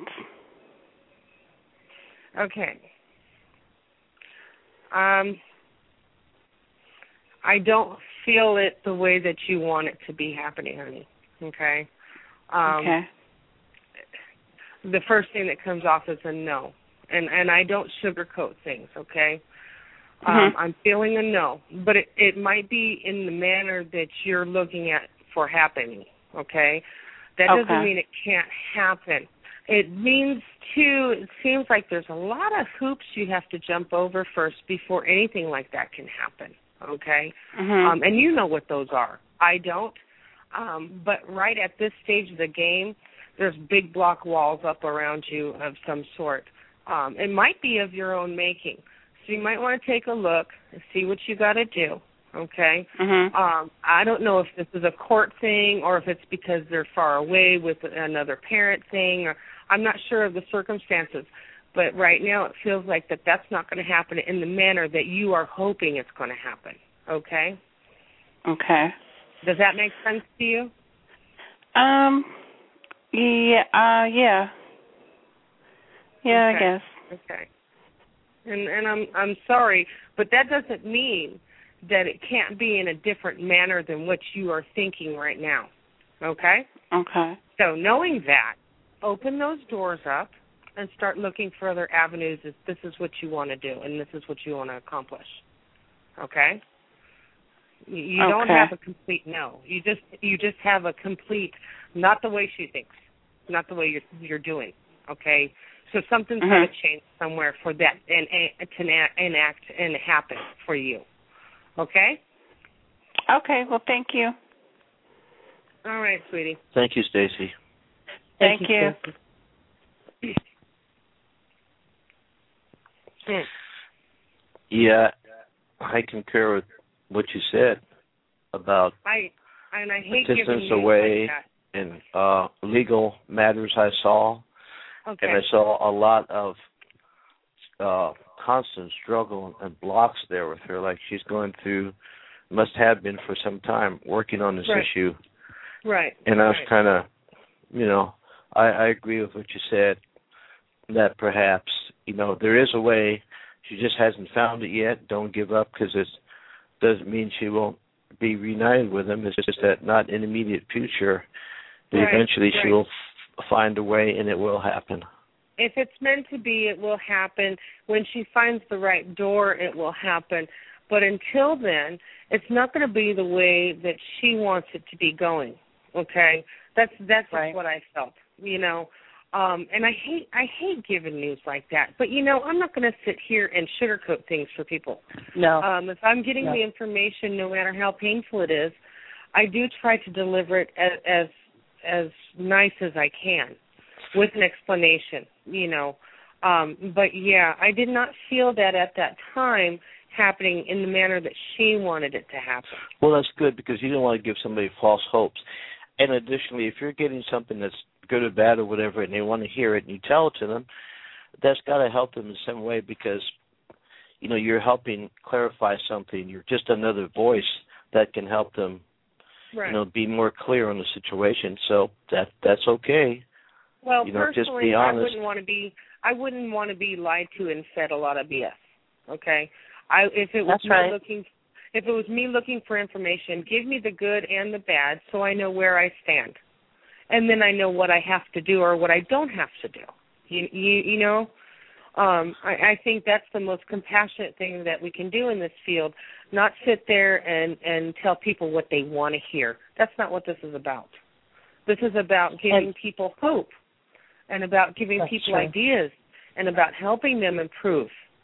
Okay. I don't feel it the way that you want it to be happening, honey. Okay? Okay. The first thing that comes off is a no. And I don't sugarcoat things, okay? I'm feeling a no. But it might be in the manner that you're looking at for happening, okay? That doesn't mean it can't happen. It means, too, it seems like there's a lot of hoops you have to jump over first before anything like that can happen, okay? And you know what those are. I don't. But right at this stage of the game, there's big block walls up around you of some sort. It might be of your own making. So you might want to take a look and see what you got to do, okay? I don't know if this is a court thing or if it's because they're far away with another parent thing. Or I'm not sure of the circumstances. But right now it feels like that's not going to happen in the manner that you are hoping it's going to happen, okay? Okay. Does that make sense to you? Yeah. Yeah, I guess. Okay. And I'm sorry, but that doesn't mean that it can't be in a different manner than what you are thinking right now. Okay? Okay. So knowing that, open those doors up and start looking for other avenues if this is what you want to do and this is what you want to accomplish. Okay? You don't have a complete no. You just have a complete, not the way she thinks, not the way you're doing. Okay? So something's got to change somewhere for that and to enact and happen for you. Okay? Okay. Well, thank you. All right, sweetie. Thank you, Stacy. Thank you. Yeah, I concur with what you said about I hate distance giving away like and legal matters I saw. Okay. And I saw a lot of constant struggle and blocks there with her, like she's going through, must have been for some time, working on this issue. Right. And I was kind of, I agree with what you said, that perhaps, there is a way. She just hasn't found it yet. Don't give up, because it doesn't mean she won't be reunited with him. It's just that not in the immediate future. Eventually she will find a way, and it will happen. If it's meant to be, it will happen. When she finds the right door, it will happen. But until then, it's not going to be the way that she wants it to be going. Okay, that's just what I felt. And I hate giving news like that. But I'm not going to sit here and sugarcoat things for people. No. If I'm getting the information, no matter how painful it is, I do try to deliver it as nice as I can, with an explanation. But I did not feel that at that time happening in the manner that she wanted it to happen. Well, that's good, because you don't want to give somebody false hopes. And additionally, if you're getting something that's good or bad or whatever, and they want to hear it, and you tell it to them, that's got to help them in some way, because you're helping clarify something. You're just another voice that can help them, be more clear on the situation. So that's okay. Well, personally, just be honest. I wouldn't want to be lied to and fed a lot of BS. Okay, if it was me looking for information, give me the good and the bad, so I know where I stand, and then I know what I have to do or what I don't have to do. I think that's the most compassionate thing that we can do in this field. Not sit there and tell people what they want to hear. That's not what this is about. This is about giving people hope, and about giving people ideas, and about helping them improve,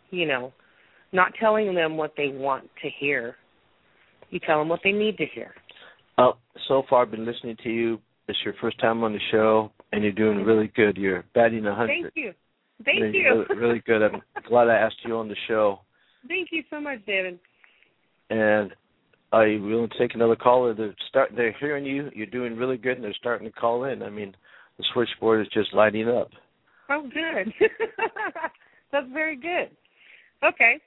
not telling them what they want to hear. You tell them what they need to hear. So far I've been listening to you. It's your first time on the show, and you're doing really good. You're batting 100. Thank you. Really good. I'm glad I asked you on the show. Thank you so much, David. And I will take another caller. They're hearing you. You're doing really good, and they're starting to call in. I mean, the switchboard is just lighting up. Oh, good. That's very good. Okay.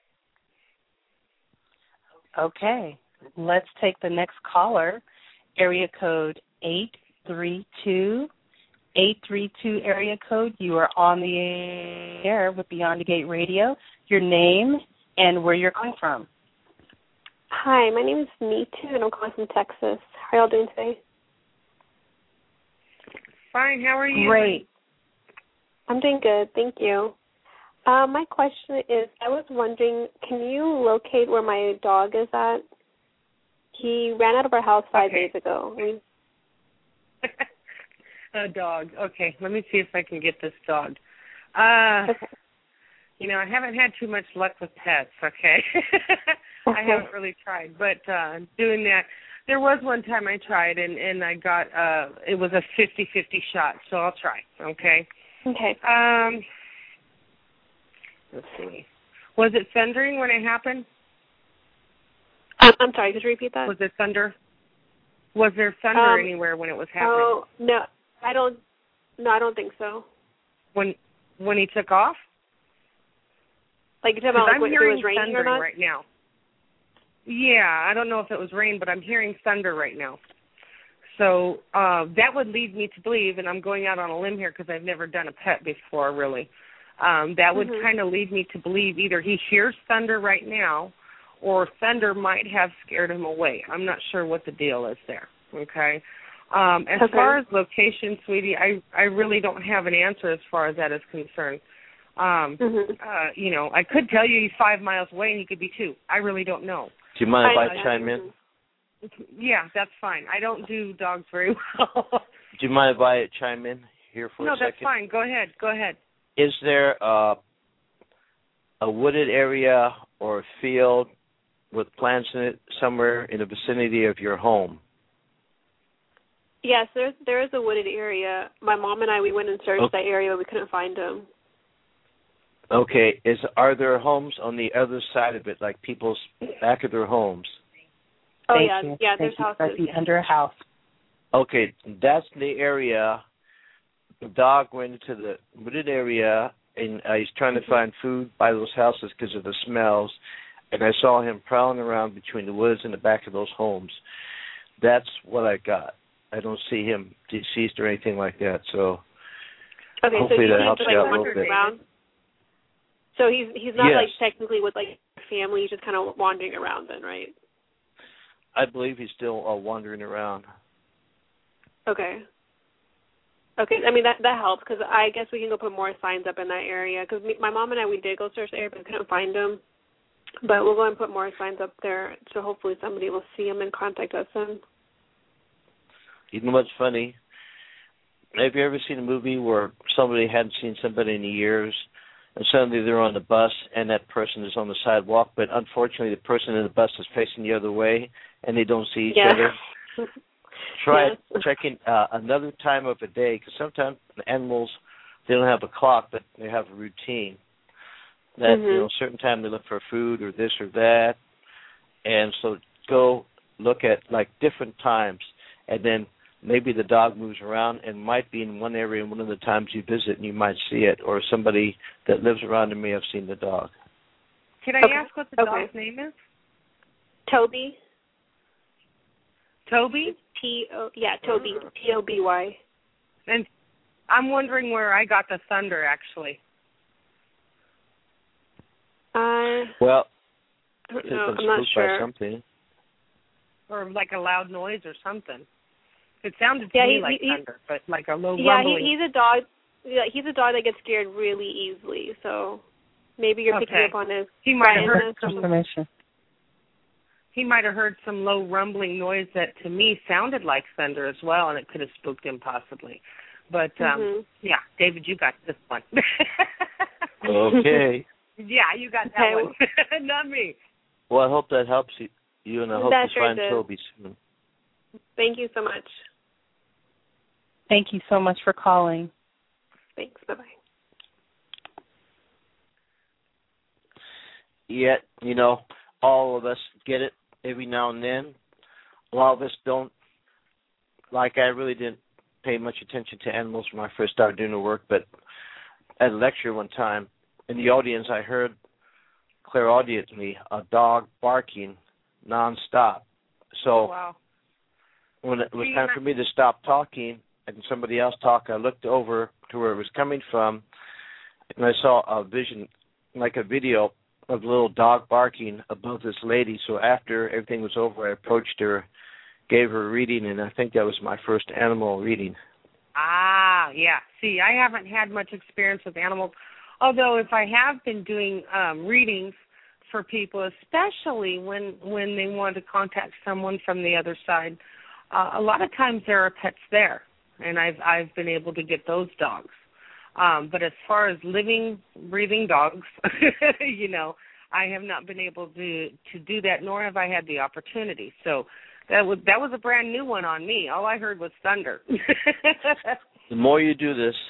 Okay. Let's take the next caller, area code 832. 832 area code. You are on the air with Beyond the Gate Radio. Your name and where you're calling from. Hi, my name is Neetu, and I'm calling from Texas. How are y'all doing today? Fine. How are you? Great. I'm doing good. Thank you. My question is, I was wondering, can you locate where my dog is at? He ran out of our house 5 days ago. A dog. Okay, let me see if I can get this dog. I haven't had too much luck with pets, okay? I haven't really tried, but doing that, there was one time I tried, and I got, it was a 50-50 shot, so I'll try, okay? Okay. Let's see. Was it thundering when it happened? I'm sorry, could you repeat that? Was it thunder? Was there thunder anywhere when it was happening? Oh, no. I don't think so. When he took off? Like you're talking about when it was raining or not? Right now. Yeah, I don't know if it was rain, but I'm hearing thunder right now. So that would lead me to believe, and I'm going out on a limb here because I've never done a pet before, really. That would kind of lead me to believe either he hears thunder right now, or thunder might have scared him away. I'm not sure what the deal is there. Okay. As far as location, sweetie, I really don't have an answer as far as that is concerned. I could tell you he's 5 miles away and he could be 2. I really don't know. Do you mind if I chime in? Yeah, that's fine. I don't do dogs very well. Do you mind if I chime in here for a second? No, that's fine. Go ahead. Is there a wooded area or a field with plants in it somewhere in the vicinity of your home? Yes, there is a wooded area. My mom and I, we went and searched that area, but we couldn't find them. Okay. Are there homes on the other side of it, like people's back of their homes? Oh, Thank you. there's houses. That'd be under a house. Okay, that's the area. The dog went into the wooded area, and he's trying to find food by those houses because of the smells, and I saw him prowling around between the woods and the back of those homes. That's what I got. I don't see him deceased or anything like that, so hopefully that helps you out a little bit. Around. So he's not like technically with like family, he's just kind of wandering around then, right? I believe he's still wandering around. Okay. Okay, I mean, that helps because I guess we can go put more signs up in that area because my mom and I, we did go search the area but couldn't find them. But we'll go and put more signs up there so hopefully somebody will see them and contact us then. You know what's funny? Have you ever seen a movie where somebody hadn't seen somebody in years and suddenly they're on the bus and that person is on the sidewalk, but unfortunately the person in the bus is facing the other way and they don't see each other? Try checking another time of the day, because sometimes the animals, they don't have a clock, but they have a routine. That, a certain time they look for food or this or that. And so go look at, like, different times, and then maybe the dog moves around and might be in one area and one of the times you visit and you might see it, or somebody that lives around and may have seen the dog. Can I ask what the dog's name is? Toby. Toby? Toby. Toby. And I'm wondering where I got the thunder, actually. Well, no, I'm not sure. By something. Or like a loud noise or something. It sounded to me like thunder, but like a low rumbling. Yeah, he's a dog. Yeah, he's a dog that gets scared really easily. So maybe you're picking up on his. He might have heard some information. He might have heard some low rumbling noise that to me sounded like thunder as well, and it could have spooked him possibly. But yeah, David, you got this one. Okay. Yeah, you got that one. Not me. Well, I hope that helps you, and I hope you find Toby soon. Thank you so much. Thank you so much for calling. Thanks. Bye-bye. Yet, all of us get it every now and then. A lot of us don't. Like, I really didn't pay much attention to animals when I first started doing the work, but at a lecture one time, in the audience, I heard clairaudiently a dog barking nonstop. So when it was time for me to stop talking and somebody else talk, I looked over to where it was coming from, and I saw a vision, like a video of a little dog barking above this lady. So after everything was over, I approached her, gave her a reading, and I think that was my first animal reading. Ah, yeah. See, I haven't had much experience with animals, although if I have been doing readings for people, especially when they want to contact someone from the other side, a lot of times there are pets there, and I've been able to get those dogs. But as far as living, breathing dogs, I have not been able to do that, nor have I had the opportunity. So that was a brand new one on me. All I heard was thunder. The more you do this,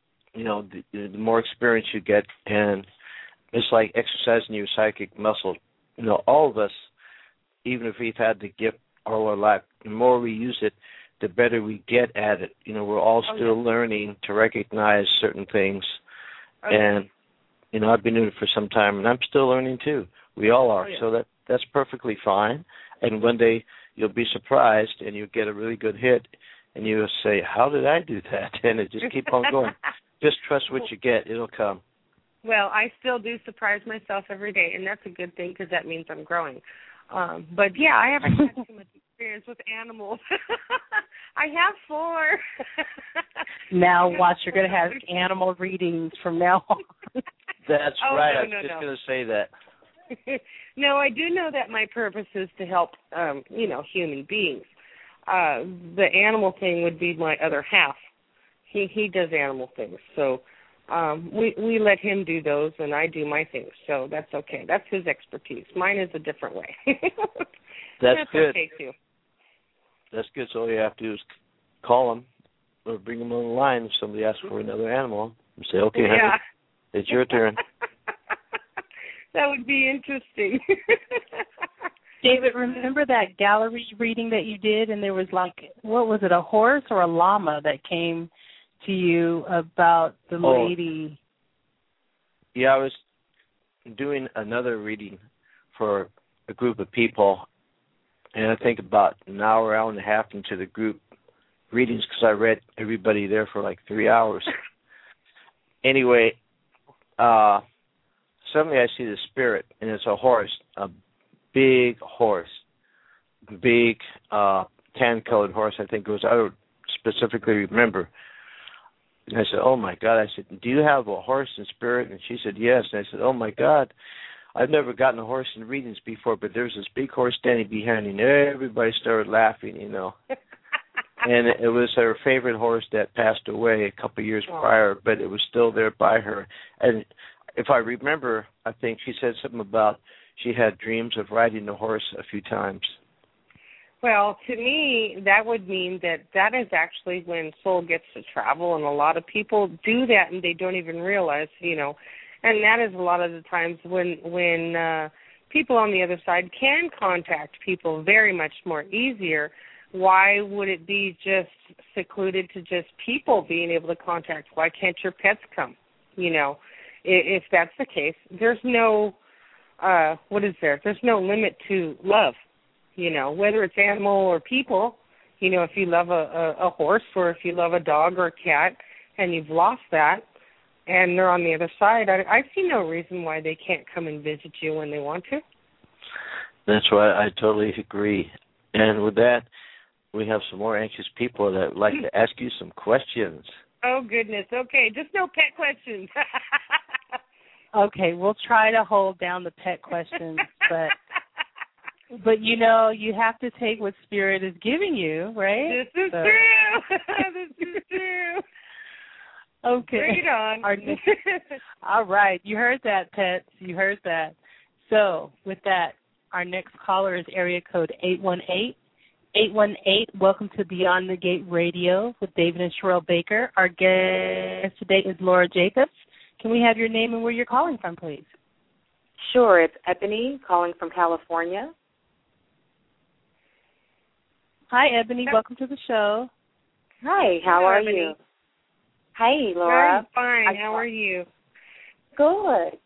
the more experience you get, and it's like exercising your psychic muscle. All of us, even if we've had the gift all our life, the more we use it, the better we get at it. We're all still learning to recognize certain things. And, I've been doing it for some time, and I'm still learning too. We all are. So that's perfectly fine. And one day you'll be surprised, and you'll get a really good hit, and you'll say, how did I do that? And it just keep on going. Just trust what you get. It'll come. Well, I still do surprise myself every day, and that's a good thing because that means I'm growing. But, yeah, I haven't had too much experience with animals. I have 4. Now watch, you're going to have animal readings from now on. That's right. I was just going to say that. No, I do know that my purpose is to help, human beings. The animal thing would be my other half. He does animal things, so we let him do those, and I do my things. So that's okay. That's his expertise. Mine is a different way. That's good. Okay too. That's good. So all you have to do is call him or bring him on the line if somebody asks for another animal and say, okay, honey, it's your turn. That would be interesting. David, remember that gallery reading that you did, and there was what was it, a horse or a llama that came to you about the lady? Yeah, I was doing another reading for a group of people, and I think about an hour and a half into the group readings because I read everybody there for like 3 hours. Anyway, suddenly I see the spirit, and it's a horse, a big horse, big tan-colored horse, I think it was. I don't specifically remember. And I said, oh, my God. I said, do you have a horse in spirit? And she said, yes. And I said, oh, my God. I've never gotten a horse in readings before, but there's this big horse standing behind me, and everybody started laughing, And it was her favorite horse that passed away a couple of years prior, but it was still there by her. And if I remember, I think she said something about she had dreams of riding the horse a few times. Well, to me, that would mean that is actually when soul gets to travel, and a lot of people do that, and they don't even realize, And that is a lot of the times when people on the other side can contact people very much more easier. Why would it be just secluded to just people being able to contact? Why can't your pets come? If that's the case, there's no, There's no limit to love, whether it's animal or people. If you love a horse or if you love a dog or a cat and you've lost that and they're on the other side, I see no reason why they can't come and visit you when they want to. That's right. I totally agree. And with that, we have some more anxious people that would like to ask you some questions. Oh, goodness. Okay, just no pet questions. Okay, we'll try to hold down the pet questions, but you have to take what Spirit is giving you, right? This is true. This is true. Okay. Bring it on. All right. You heard that, pets. You heard that. So, with that, our next caller is area code 818. 818, welcome to Beyond the Gate Radio with David and Sherelle Baker. Our guest today is Laura Jacobs. Can we have your name and where you're calling from, please? Sure. It's Ebony calling from California. Hi, Ebony. Welcome to the show. Hi. How are you? Hi, Laura. I'm fine. How are you? Good.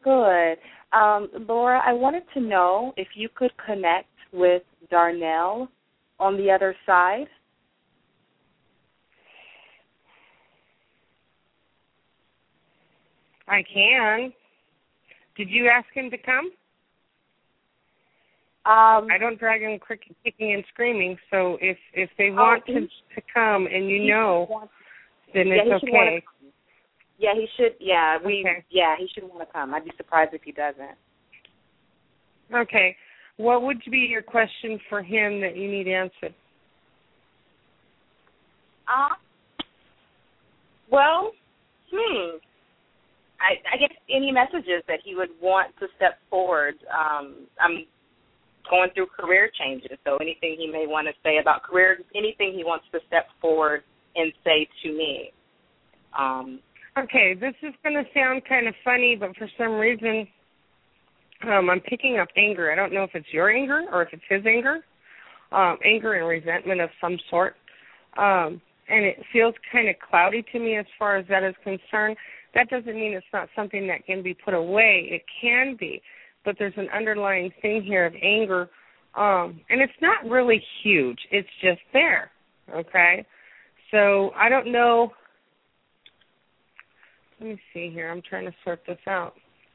Laura, I wanted to know if you could connect with Darnell on the other side. I can. Did you ask him to come? I don't drag him kicking and screaming, so if they want to come and then it's okay. Yeah, he should. Yeah, he should want to come. I'd be surprised if he doesn't. Okay. What would be your question for him that you need answered? I guess any messages that he would want to step forward. I'm going through career changes, so anything he may want to say about career, anything he wants to step forward and say to me. Okay, this is going to sound kind of funny, but for some reason I'm picking up anger. I don't know if it's your anger or if it's his anger, anger and resentment of some sort. And it feels kind of cloudy to me as far as that is concerned. That doesn't mean it's not something that can be put away. It can be, but there's an underlying thing here of anger, and it's not really huge. It's just there, okay? So I don't know. Let me see here. I'm trying to sort this out.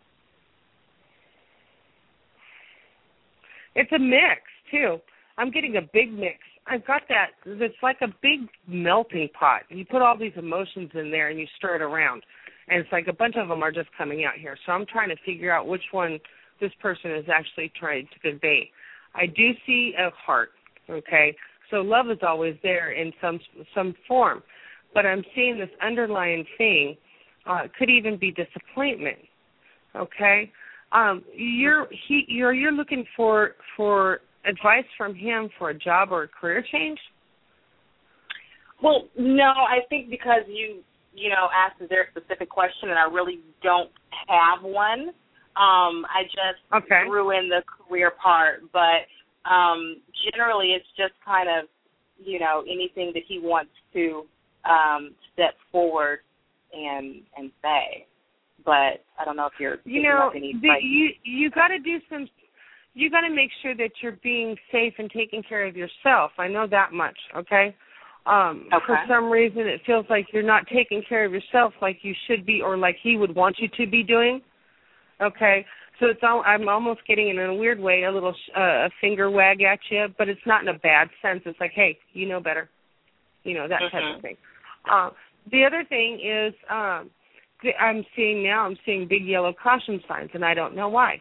It's a mix, too. I'm getting a big mix. I've got that. It's like a big melting pot. You put all these emotions in there and you stir it around. And it's like a bunch of them are just coming out here. So I'm trying to figure out which one this person is actually trying to convey. I do see a heart, okay? So love is always there in some form. But I'm seeing this underlying thing. It could even be disappointment, okay? You're looking for advice from him for a job or a career change? Well, no, I think because you asked a very specific question, and I really don't have one. I just threw in the career part, but generally it's just kind of, anything that he wants to step forward and say. But I don't know if you're you got to do some. You got to make sure that you're being safe and taking care of yourself. I know that much, okay? For some reason, it feels like you're not taking care of yourself like you should be or like he would want you to be doing, okay? So I'm almost getting, in a weird way, a little a finger wag at you, but it's not in a bad sense. It's like, hey, you know better, that type of thing. The other thing is I'm seeing big yellow caution signs, and I don't know why.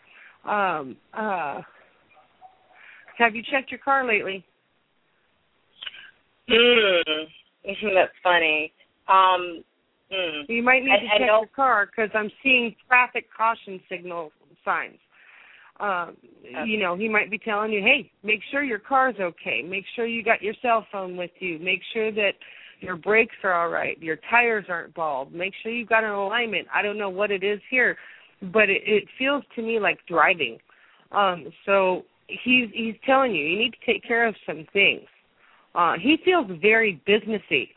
Have you checked your car lately? That's funny. You might need to check your car because I'm seeing traffic caution signal signs. You know, he might be telling you, hey, make sure your car's okay. Make sure you got your cell phone with you. Make sure that your brakes are all right. Your tires aren't bald. Make sure you've got an alignment. I don't know what it is here, but it feels to me like driving. So he's telling you need to take care of some things. He feels very businessy.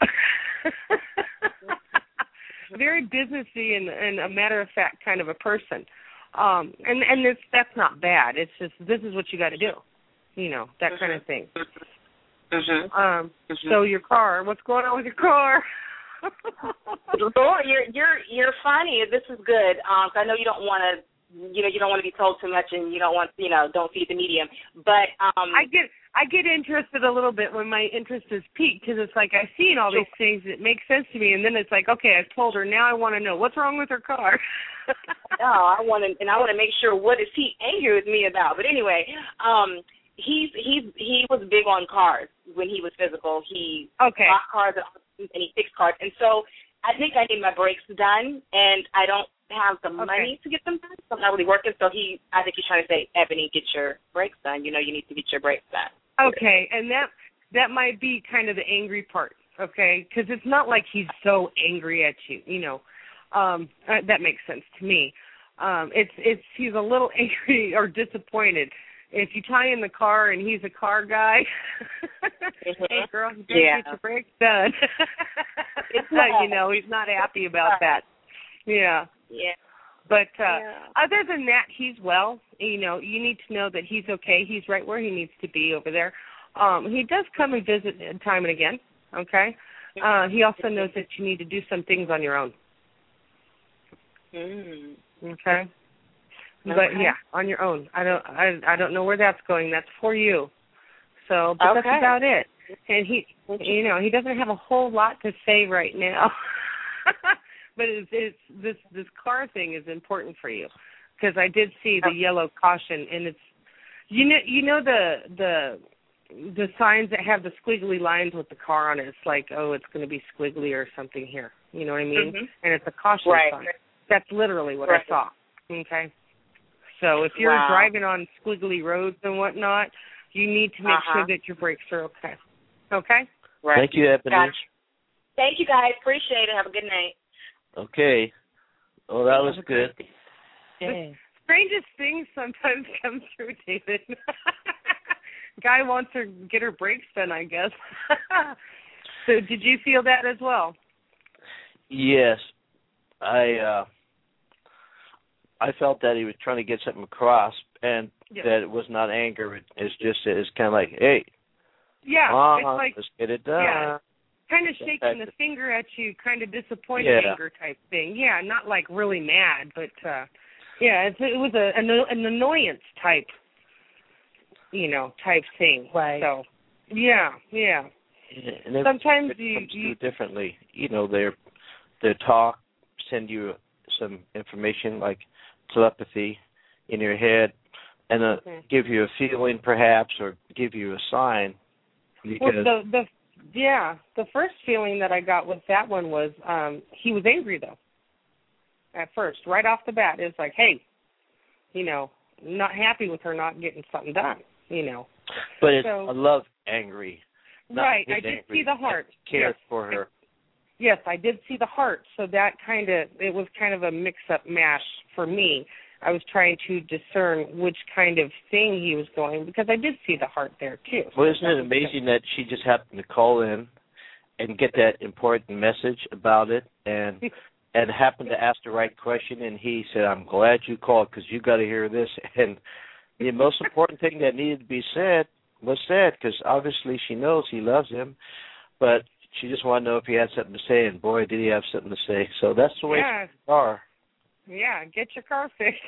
Very businessy and a matter-of-fact kind of a person. And that's not bad. It's just this is what you got to do, you know, that kind of thing. So your car, what's going on with your car? Well, you're funny. This is good. I know you don't want to, you don't want to be told too much, and you don't want, don't feed the medium. But I get interested a little bit when my interest is piqued because it's like I've seen all these things that make sense to me, and then it's like, okay, I've told her. Now I want to know what's wrong with her car. I want to make sure what is he angry with me about. But anyway, he was big on cars when he was physical. He bought cars and he fixed cars, and so I think I need my brakes done, and I don't have the money to get them done, so I'm not really working. So I think he's trying to say, Ebony, get your brakes done. You need to get your brakes done. Okay, and that might be kind of the angry part, okay? Because it's not like he's so angry at you, that makes sense to me. He's a little angry or disappointed. If you tie in the car and he's a car guy, hey girl, you better get your brakes done. He's not happy about that. Yeah. Yeah. But other than that, he's well. You need to know that he's okay. He's right where he needs to be over there. He does come and visit time and again, okay? He also knows that you need to do some things on your own. Okay? But yeah, on your own. I don't know where that's going. That's for you. So, but that's about it. And he doesn't have a whole lot to say right now. But this car thing is important for you because I did see the yellow caution, and it's the signs that have the squiggly lines with the car on it. It's like, oh, it's going to be squiggly or something here. You know what I mean? And it's a caution sign. That's literally what I saw. Okay. So if you're driving on squiggly roads and whatnot, you need to make sure that your brakes are okay. Okay? Right. Thank you, Ebony. Gotcha. Thank you, guys. Appreciate it. Have a good night. Okay. Oh, that was good. The strangest things sometimes come through, David. Guy wants her to get her brakes done, I guess. So did you feel that as well? Yes. I felt that he was trying to get something across, and that it was not anger. It's kind of like, hey, it's like, let's get it done. Yeah, kind of shaking the finger at you, kind of disappointed anger type thing. Yeah, not like really mad, but it was an annoyance type, type thing. Right. So, yeah. And sometimes you do differently. Their talk send you some information like telepathy in your head and give you a feeling perhaps or give you a sign. Because the first feeling that I got with that one was he was angry though. At first, right off the bat, it's like, hey, not happy with her not getting something done, But it's a love angry. Right, I did see the heart. Cared for her. Yes, I did see the heart, so that it was kind of a mix-up mash for me. I was trying to discern which kind of thing he was going, because I did see the heart there, too. Well, isn't it amazing that she just happened to call in and get that important message about it and happened to ask the right question, and he said, I'm glad you called because you got to hear this. And the most important thing that needed to be said was said, because obviously she knows he loves him, but she just wanted to know if he had something to say, and boy, did he have something to say. So that's the way it's car. Yeah, get your car fixed.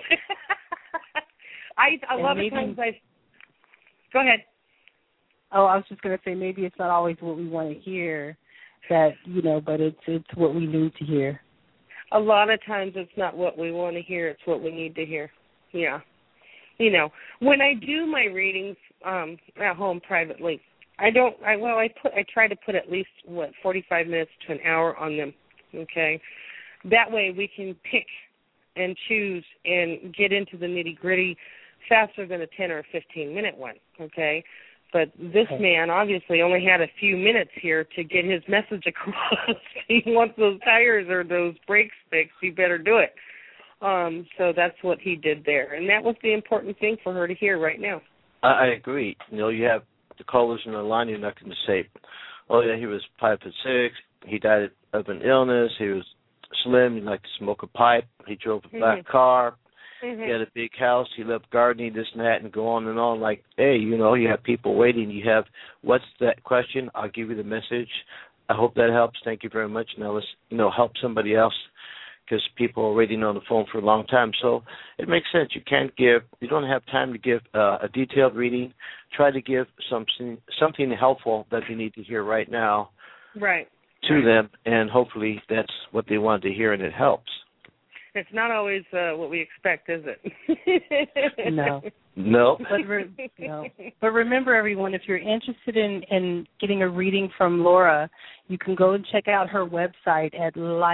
I love it times Go ahead. Oh, I was just going to say maybe it's not always what we want to hear, that, but it's what we need to hear. A lot of times it's not what we want to hear, it's what we need to hear. Yeah. When I do my readings at home privately, I try to put at least 45 minutes to an hour on them. Okay? That way we can pick and choose and get into the nitty-gritty faster than a 10 or 15-minute one, okay? But this man obviously only had a few minutes here to get his message across. He wants those tires or those brakes fixed. He better do it. So that's what he did there. And that was the important thing for her to hear right now. I agree. You have the callers in the line, you're not going to say, oh, yeah, he was 5'6", he died of an illness, he was slim, he liked to smoke a pipe, he drove a black car, he had a big house, he loved gardening, this and that, and go on and on. Like, hey, you have people waiting. You have, what's that question? I'll give you the message. I hope that helps. Thank you very much. Now let's, help somebody else, because people are waiting on the phone for a long time. So it makes sense. You don't have time to give a detailed reading. Try to give something helpful that you need to hear right now to them, and hopefully that's what they wanted to hear, and it helps. It's not always what we expect, is it? No. No. But remember, everyone, if you're interested in getting a reading from Laura, you can go and check out her website at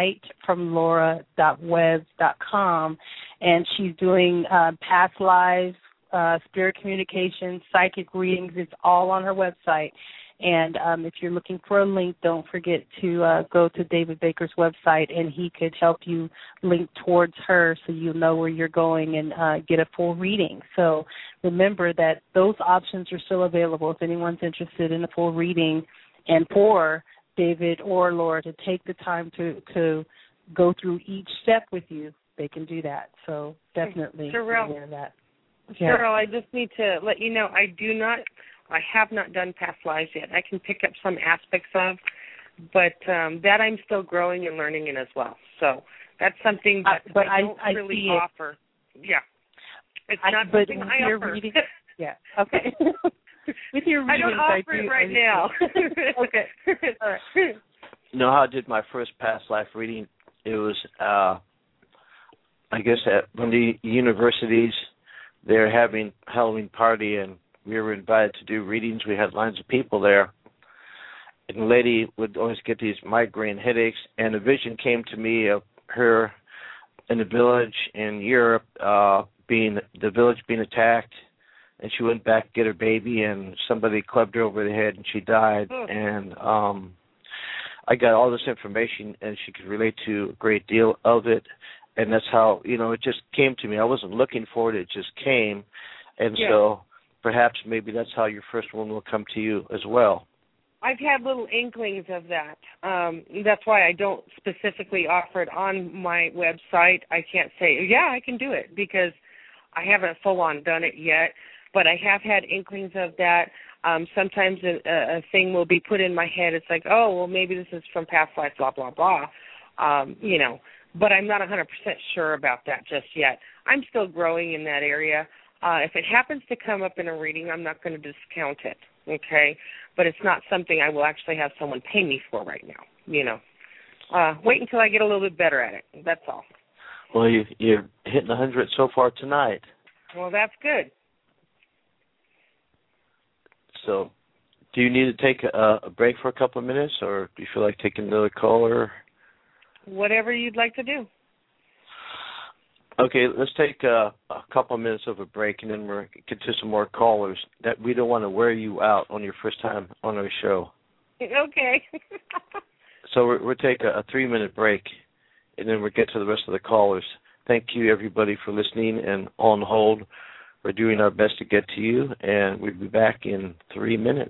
lightfromlaura.webs.com, and she's doing past lives, spirit communication, psychic readings. It's all on her website. And if you're looking for a link, don't forget to go to David Baker's website, and he could help you link towards her so you know where you're going and get a full reading. So remember that those options are still available if anyone's interested in a full reading, and for David or Laura to take the time to go through each step with you, they can do that. So definitely aware of that. Yeah. Cheryl, I just need to let you know I have not done past lives yet. I can pick up some aspects of, but that I'm still growing and learning in as well. So that's something that I don't really offer. Yeah. It's not something I offer. Reading, yeah. Okay. With your readings, I don't offer it right now. Okay. All right. How I did my first past life reading? It was, I guess, at one of the universities. They're having a Halloween party, and we were invited to do readings. We had lines of people there. And the lady would always get these migraine headaches, and a vision came to me of her in a village in Europe, the village being attacked, and she went back to get her baby, and somebody clubbed her over the head, and she died. And I got all this information, and she could relate to a great deal of it. And that's how, it just came to me. I wasn't looking for it. It just came. And so perhaps maybe that's how your first one will come to you as well. I've had little inklings of that. That's why I don't specifically offer it on my website. I can't say, I can do it, because I haven't full-on done it yet. But I have had inklings of that. Sometimes a thing will be put in my head. It's like, maybe this is from past life, blah, blah, blah. But I'm not 100% sure about that just yet. I'm still growing in that area. If it happens to come up in a reading, I'm not going to discount it, okay? But it's not something I will actually have someone pay me for right now, Wait until I get a little bit better at it. That's all. Well, you're hitting 100 so far tonight. Well, that's good. So do you need to take a break for a couple of minutes, or do you feel like taking another caller? Whatever you'd like to do. Okay, let's take a couple of minutes of a break, and then we'll get to some more callers. That we don't want to wear you out on your first time on our show. Okay. So we'll take a 3-minute break, and then we'll get to the rest of the callers. Thank you, everybody, for listening and on hold. We're doing our best to get to you, and we'll be back in 3 minutes.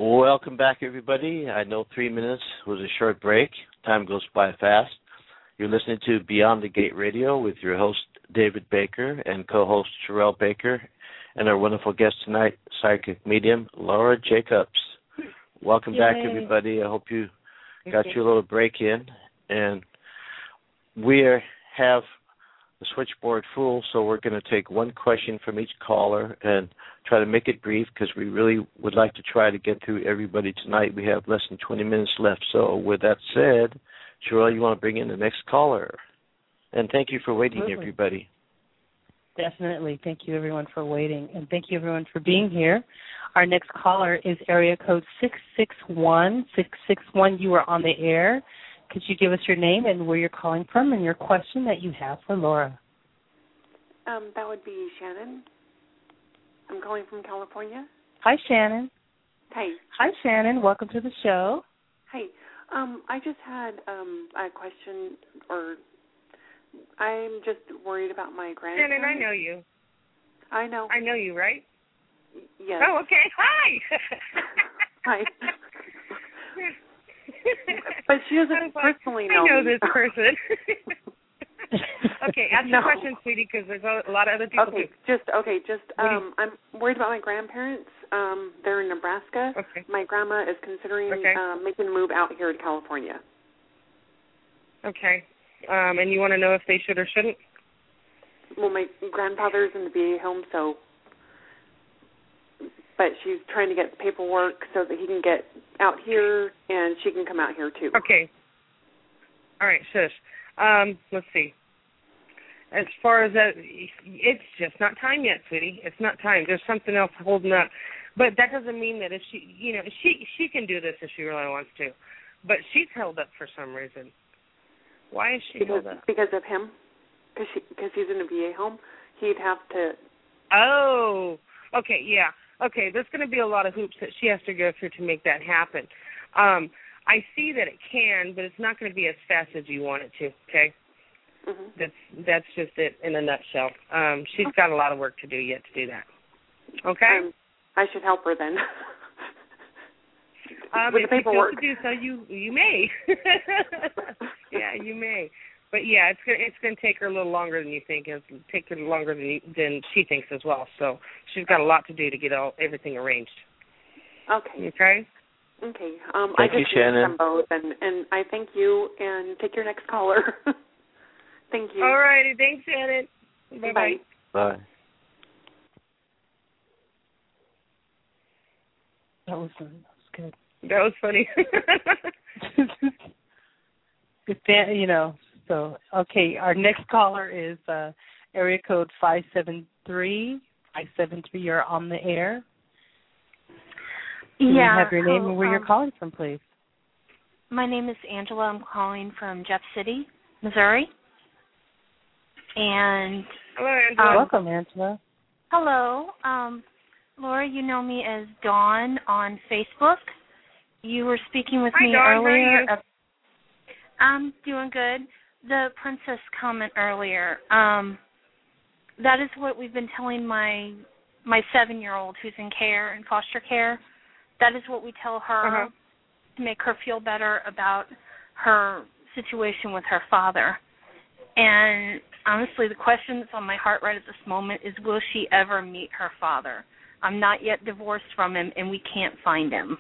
Welcome back, everybody. I know 3 minutes was a short break. Time goes by fast. You're listening to Beyond the Gate Radio with your host, David Baker, and co-host Sherelle Baker, and our wonderful guest tonight, psychic medium Laura Jacobs. Welcome back, everybody. I hope you got your little break in. And we have the switchboard full, so we're going to take one question from each caller and try to make it brief because we really would like to try to get through everybody tonight. We have less than 20 minutes left. So with that said, Sherelle, you want to bring in the next caller? And thank you for waiting, everybody. Definitely. Thank you, everyone, for waiting. And thank you, everyone, for being here. Our next caller is area code 661. 661, you are on the air. Could you give us your name and where you're calling from and your question that you have for Laura? That would be Shannon. I'm calling from California. Hi, Shannon. Hi. Hi, Shannon. Welcome to the show. Hi. I just had a question, or I'm just worried about my grandparents. Shannon, I know you. I know. I know you, right? Yes. Oh, okay. Hi. Hi. But she doesn't personally know I know me. this person. Okay, ask your question, sweetie, because there's a lot of other people. I'm worried about my grandparents. They're in Nebraska. Okay. My grandma is considering making a move out here to California. Okay. And you want to know if they should or shouldn't? Well, my grandfather's in the VA home, but she's trying to get the paperwork so that he can get out here and she can come out here too. Okay. All right, shush. Let's see. As far as that, it's just not time yet, sweetie. It's not time. There's something else holding up. But that doesn't mean that if she can do this if she really wants to. But she's held up for some reason. Why is she held up? Because of him. Because he's in a VA home. He'd have to. Oh, okay, yeah. Okay, there's going to be a lot of hoops that she has to go through to make that happen. I see that it can, but it's not going to be as fast as you want it to, okay? Mm-hmm. That's just it in a nutshell. She's got a lot of work to do yet to do that. Okay? I should help her then. With the paperwork. If you feel to do so, you may. Yeah, you may. But yeah, it's going to take her a little longer than you think. It'll take her longer than she thinks as well. So she's got a lot to do to get everything arranged. Okay. Okay. Okay. Thank you, Shannon. Them both, and I thank you. And take your next caller. Thank you. All righty. Thanks, Shannon. Bye-bye. Bye. That was good. That was funny. So, okay, our next caller is area code 573. 573, you're on the air. Can you have your name and where you're calling from, please? My name is Angela. I'm calling from Jeff City, Missouri. And hello, Angela. Welcome, Angela. Hello. Laura, you know me as Dawn on Facebook. You were speaking with me Dawn, earlier. How are you? I'm doing good. The princess comment earlier, that is what we've been telling my 7-year-old who's in foster care. That is what we tell her to make her feel better about her situation with her father. And honestly, the question that's on my heart right at this moment is, will she ever meet her father? I'm not yet divorced from him, and we can't find him.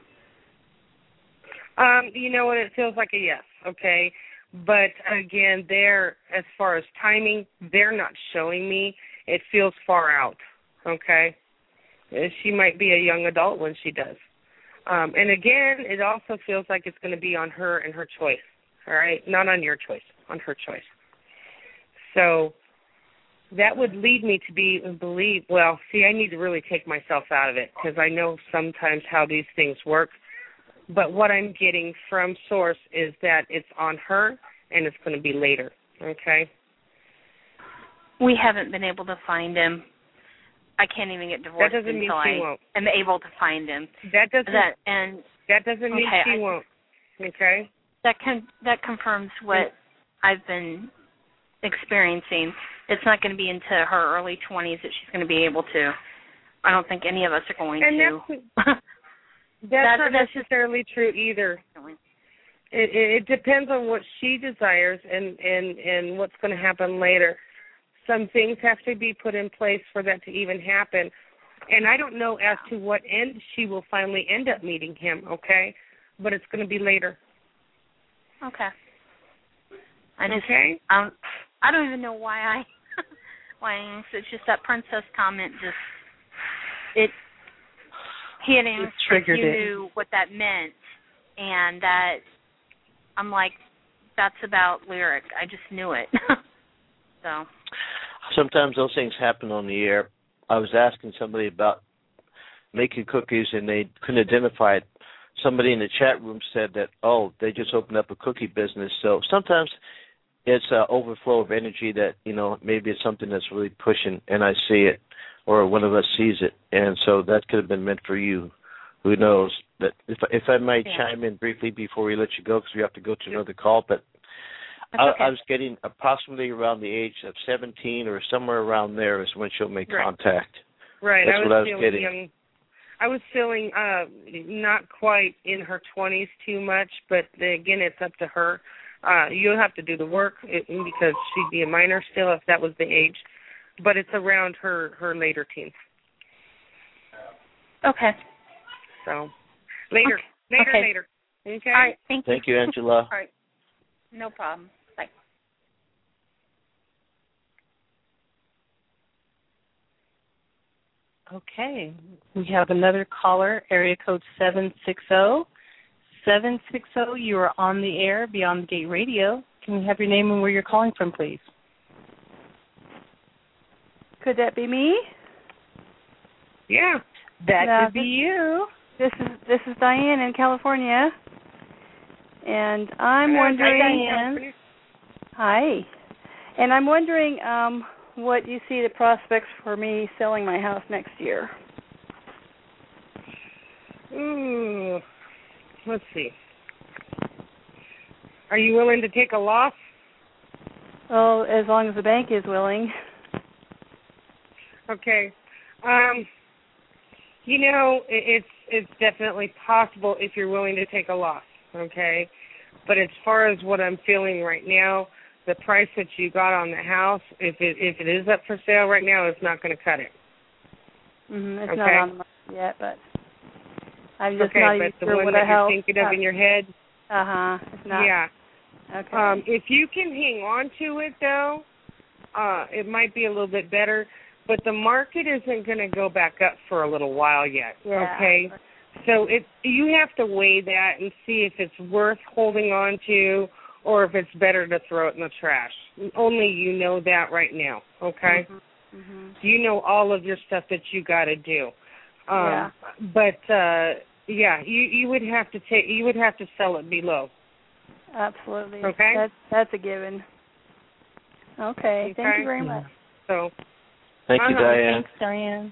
You know what? It feels like a yes, okay? But, again, as far as timing, they're not showing me. It feels far out, okay? She might be a young adult when she does. And, again, it also feels like it's going to be on her and her choice, all right? Not on your choice, on her choice. So that would lead me to believe, I need to really take myself out of it because I know sometimes how these things work. But what I'm getting from Source is that it's on her and it's going to be later, okay? We haven't been able to find him. I can't even get divorced until I am able to find him. That doesn't mean she won't, okay? That confirms what I've been experiencing. It's not going to be into her early 20s that she's going to be able to. I don't think any of us are going to. That's not necessarily true either. It depends on what she desires and what's going to happen later. Some things have to be put in place for that to even happen. And I don't know as to what end she will finally end up meeting him, okay? But it's going to be later. Okay. I don't even know why I answered. It's just that princess comment it hit him. Triggered you knew what that meant, and that I'm like, that's about lyric. I just knew it. So sometimes those things happen on the air. I was asking somebody about making cookies, and they couldn't identify it. Somebody in the chat room said that, they just opened up a cookie business. So sometimes it's an overflow of energy that, maybe it's something that's really pushing, and I see it, or one of us sees it. And so that could have been meant for you. Who knows? But if I might chime in briefly before we let you go, because we have to go to another call, but I was getting approximately around the age of 17 or somewhere around there is when she'll make contact. Right. That's what I was getting. Young. I was feeling not quite in her 20s too much, but again, it's up to her. You'll have to do the work because she'd be a minor still if that was the age, but it's around her later teens. Okay. So later. Okay. All right. Thank you. Thank you, Angela. All right. No problem. Bye. Okay. We have another caller, area code 760. 760, you are on the air, Beyond the Gate Radio. Can we have your name and where you're calling from, please? Could that be me? Yeah. That could be you. This is Diane in California. And I'm wondering... Hi, Diane. Hi. And I'm wondering what you see the prospects for me selling my house next year. Let's see. Are you willing to take a loss? Well, as long as the bank is willing. Okay. It's definitely possible if you're willing to take a loss, okay? But as far as what I'm feeling right now, the price that you got on the house, if it is up for sale right now, it's not going to cut it. It's not on the market yet, but I'm just not even sure what the one that you're thinking of in your head. It's not. Yeah. Okay. If you can hang on to it, though, it might be a little bit better. But the market isn't going to go back up for a little while yet, okay? So you have to weigh that and see if it's worth holding on to or if it's better to throw it in the trash. Only you know that right now, okay? You know all of your stuff that you got to do. But you would have to sell it below. Absolutely. Okay. That's a given. Okay. Thank you very much. So. Thank you, Diane. Thanks, Diane.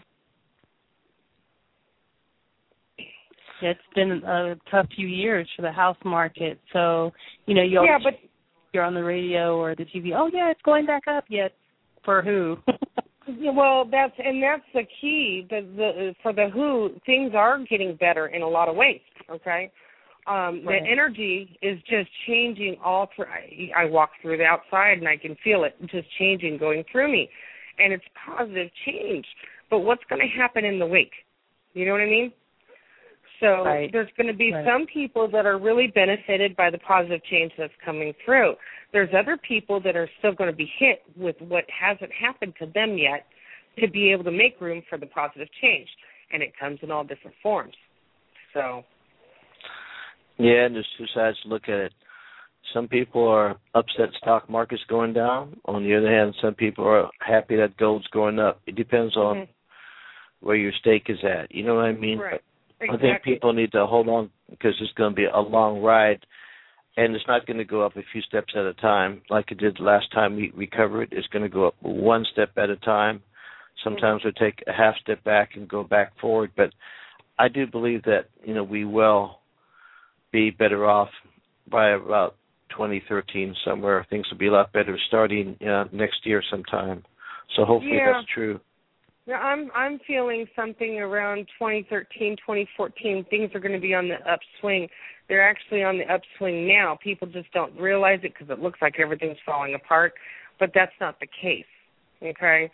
It's been a tough few years for the house market. So, you're on the radio or the TV. Oh, yeah, it's going back up. Yet, for who? Well, that's the key. For the who, things are getting better in a lot of ways. Okay. The energy is just changing all through. I walk through the outside and I can feel it just changing, going through me. And it's positive change. But what's going to happen in the wake? You know what I mean? So there's going to be some people that are really benefited by the positive change that's coming through. There's other people that are still going to be hit with what hasn't happened to them yet to be able to make room for the positive change. And it comes in all different forms. So. Yeah, and there's two sides to look at it. Some people are upset stock market's going down. On the other hand, some people are happy that gold's going up. It depends on where your stake is at. You know what I mean? Right. Exactly. I think people need to hold on because it's going to be a long ride, and it's not going to go up a few steps at a time like it did the last time we covered. It's going to go up one step at a time. Sometimes we'll take a half step back and go back forward. But I do believe that, we will be better off by about 2013 somewhere. Things will be a lot better starting next year sometime. So hopefully that's true. Yeah, I'm feeling something around 2013, 2014. Things are going to be on the upswing. They're actually on the upswing now. People just don't realize it because it looks like everything's falling apart, but that's not the case. Okay.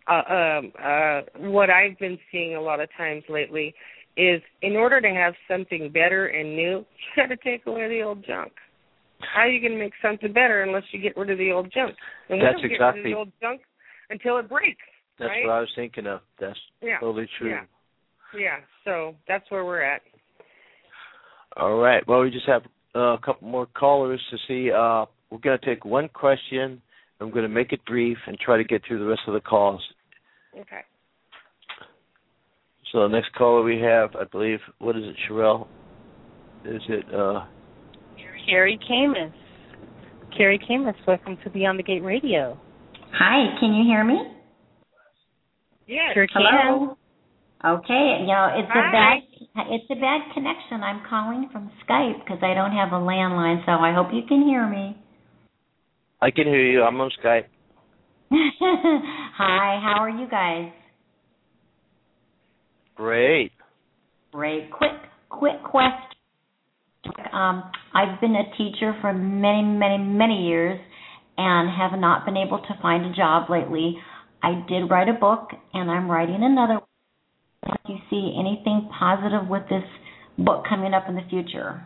What I've been seeing a lot of times lately is, in order to have something better and new, you got to take away the old junk. How are you going to make something better unless you get rid of the old junk? And we don't get rid of the old junk until it breaks. That's right? what I was thinking of. That's totally true. Yeah, so that's where we're at. All right. Well, we just have a couple more callers to see. We're going to take one question. I'm going to make it brief and try to get through the rest of the calls. Okay. So the next caller we have, I believe, what is it, Sherelle? Is it Carrie Camus. Carrie Camus, welcome to Beyond the Gate Radio. Hi, can you hear me? Yes. Sure can. Hello. Okay, it's a bad connection. I'm calling from Skype because I don't have a landline, so I hope you can hear me. I can hear you. I'm on Skype. Hi, how are you guys? Great. Quick question. I've been a teacher for many years and have not been able to find a job lately. I did write a book, and I'm writing another one. Do you see anything positive with this book coming up in the future?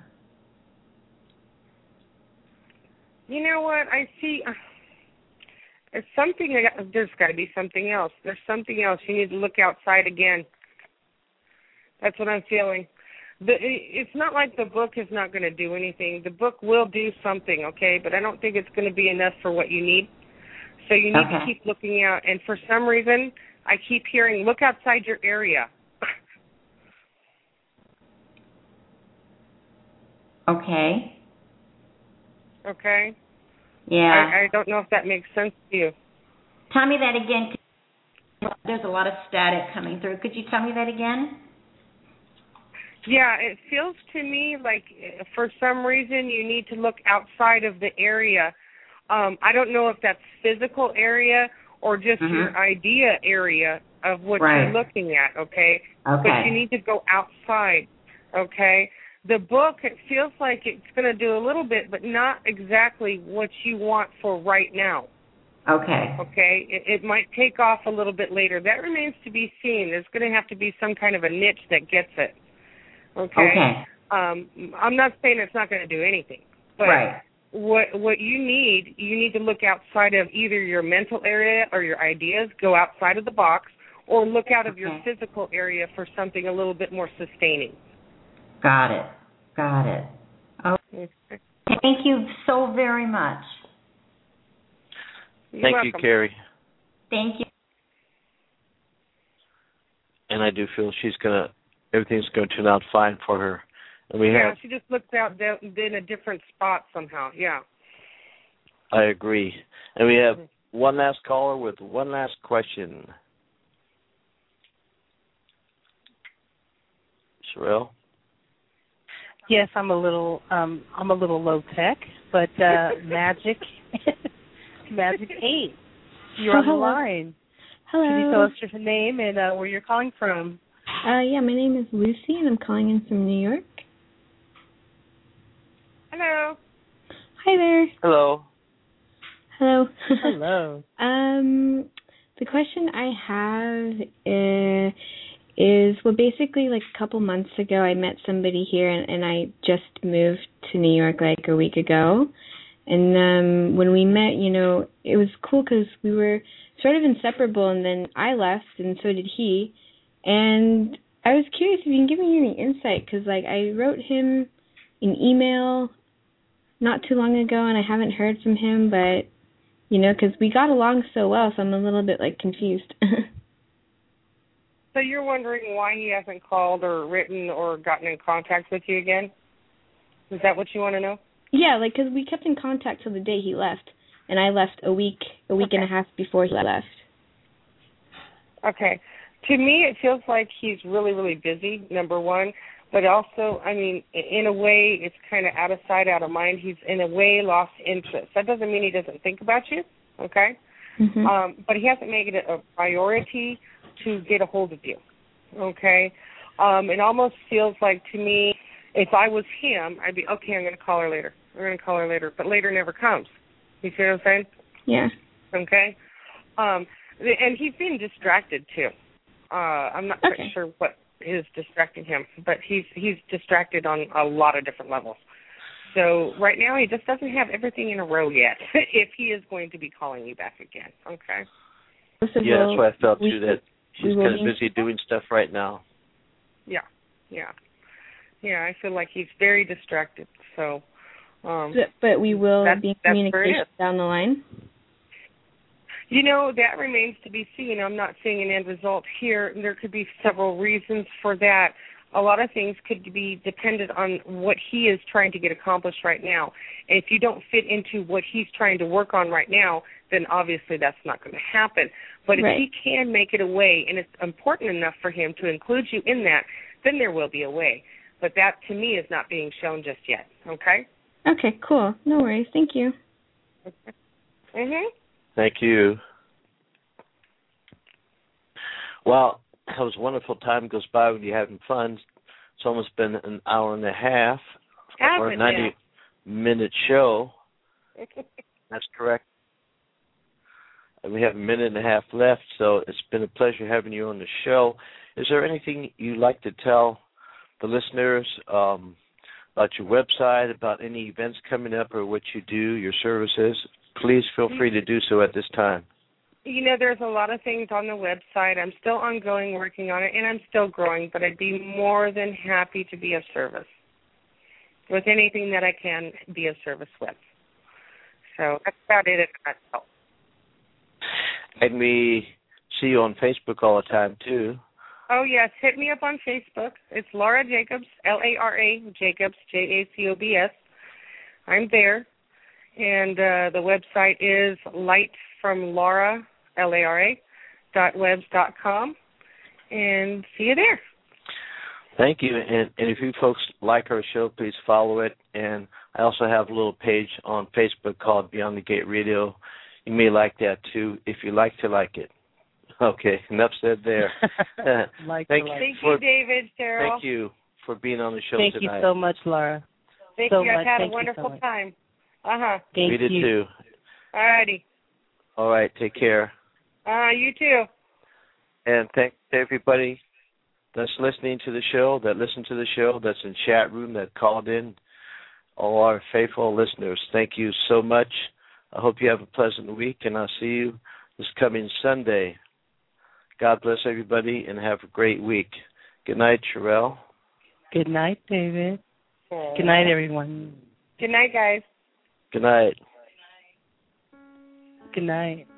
You know what? I see. There's something. There's got to be something else. There's something else. You need to look outside again. That's what I'm feeling. It's not like the book is not going to do anything. The book will do something, okay? But I don't think it's going to be enough for what you need. So you need to keep looking out. And for some reason, I keep hearing, look outside your area. Okay. Okay? Yeah. I don't know if that makes sense to you. Tell me that again. There's a lot of static coming through. Could you tell me that again? Yeah, it feels to me like for some reason you need to look outside of the area. I don't know if that's physical area or just your idea area of what you're looking at, okay? But you need to go outside, okay? The book, it feels like it's going to do a little bit, but not exactly what you want for right now. Okay. Okay? It might take off a little bit later. That remains to be seen. There's going to have to be some kind of a niche that gets it. Okay. I'm not saying it's not going to do anything, but what you need to look outside of either your mental area or your ideas, go outside of the box, or look out of your physical area for something a little bit more sustaining. Got it. Okay. Thank you so very much. Thank you, Carrie. Thank you. And I do feel everything's going to turn out fine for her. And she just looks out in a different spot somehow. Yeah. I agree. And we have one last caller with one last question. Sherelle? Yes, I'm a little low tech, but Magic 8. You're on the line. Hello. Can you tell us your name and where you're calling from? Yeah, my name is Lucy, and I'm calling in from New York. Hello. Hi there. Hello. Hello. The question I have is basically like a couple months ago, I met somebody here, and I just moved to New York like a week ago. And when we met, it was cool because we were sort of inseparable, and then I left, and so did he. And I was curious if you can give me any insight, because I wrote him an email not too long ago, and I haven't heard from him, but, because we got along so well, so I'm a little bit, confused. So you're wondering why he hasn't called or written or gotten in contact with you again? Is that what you want to know? Yeah, because we kept in contact till the day he left, and I left a week and a half before he left. Okay. To me, it feels like he's really, really busy, number one. But also, in a way, it's kind of out of sight, out of mind. He's, in a way, lost interest. That doesn't mean he doesn't think about you, okay? But he hasn't made it a priority to get a hold of you. Okay? It almost feels like to me, if I was him, I'd be, okay, I'm going to call her later. But later never comes. You see what I'm saying? Yeah. Okay? And he's being distracted, too. I'm not quite sure what is distracting him, but he's distracted on a lot of different levels. So right now he just doesn't have everything in a row yet, if he is going to be calling you back again. Okay? Yeah, that's what I felt, too, that he's kind of busy doing stuff right now. Yeah. I feel like he's very distracted. So, but we will be in communication down the line. That remains to be seen. I'm not seeing an end result here. There could be several reasons for that. A lot of things could be dependent on what he is trying to get accomplished right now. If you don't fit into what he's trying to work on right now, then obviously that's not going to happen. But if he can make it a way, and it's important enough for him to include you in that, then there will be a way. But that, to me, is not being shown just yet. Okay? Okay, cool. No worries. Thank you. Mhm. Thank you. Well, it was wonderful. Time goes by when you're having fun. It's almost been an hour and a half or a 90-minute show. That's correct. And we have a minute and a half left, so it's been a pleasure having you on the show. Is there anything you'd like to tell the listeners about your website, about any events coming up or what you do, your services? Please feel free to do so at this time. There's a lot of things on the website. I'm still ongoing working on it, and I'm still growing, but I'd be more than happy to be of service with anything that I can be of service with. So that's about it. And we see you on Facebook all the time, too. Oh, yes. Hit me up on Facebook. It's Laura Jacobs, Lara Jacobs, Jacobs. I'm there. And the website is lightfromlaura, LARA.webs.com. And see you there. Thank you. And if you folks like our show, please follow it. And I also have a little page on Facebook called Beyond the Gate Radio. You may like that, too, if you like to like it. Okay, enough said there. Thank you, David, Cheryl. Thank you for being on the show tonight. Thank you so much, Laura. Thank you. I've had a wonderful time. We did, too. All righty. All right, take care. You too. And thank everybody that's listening to the show, that listened to the show, that's in chat room, that called in, all our faithful listeners. Thank you so much. I hope you have a pleasant week, and I'll see you this coming Sunday. God bless everybody, and have a great week. Good night, Sherelle. Good night, David. Good night, everyone. Good night, guys. Good night. Good night.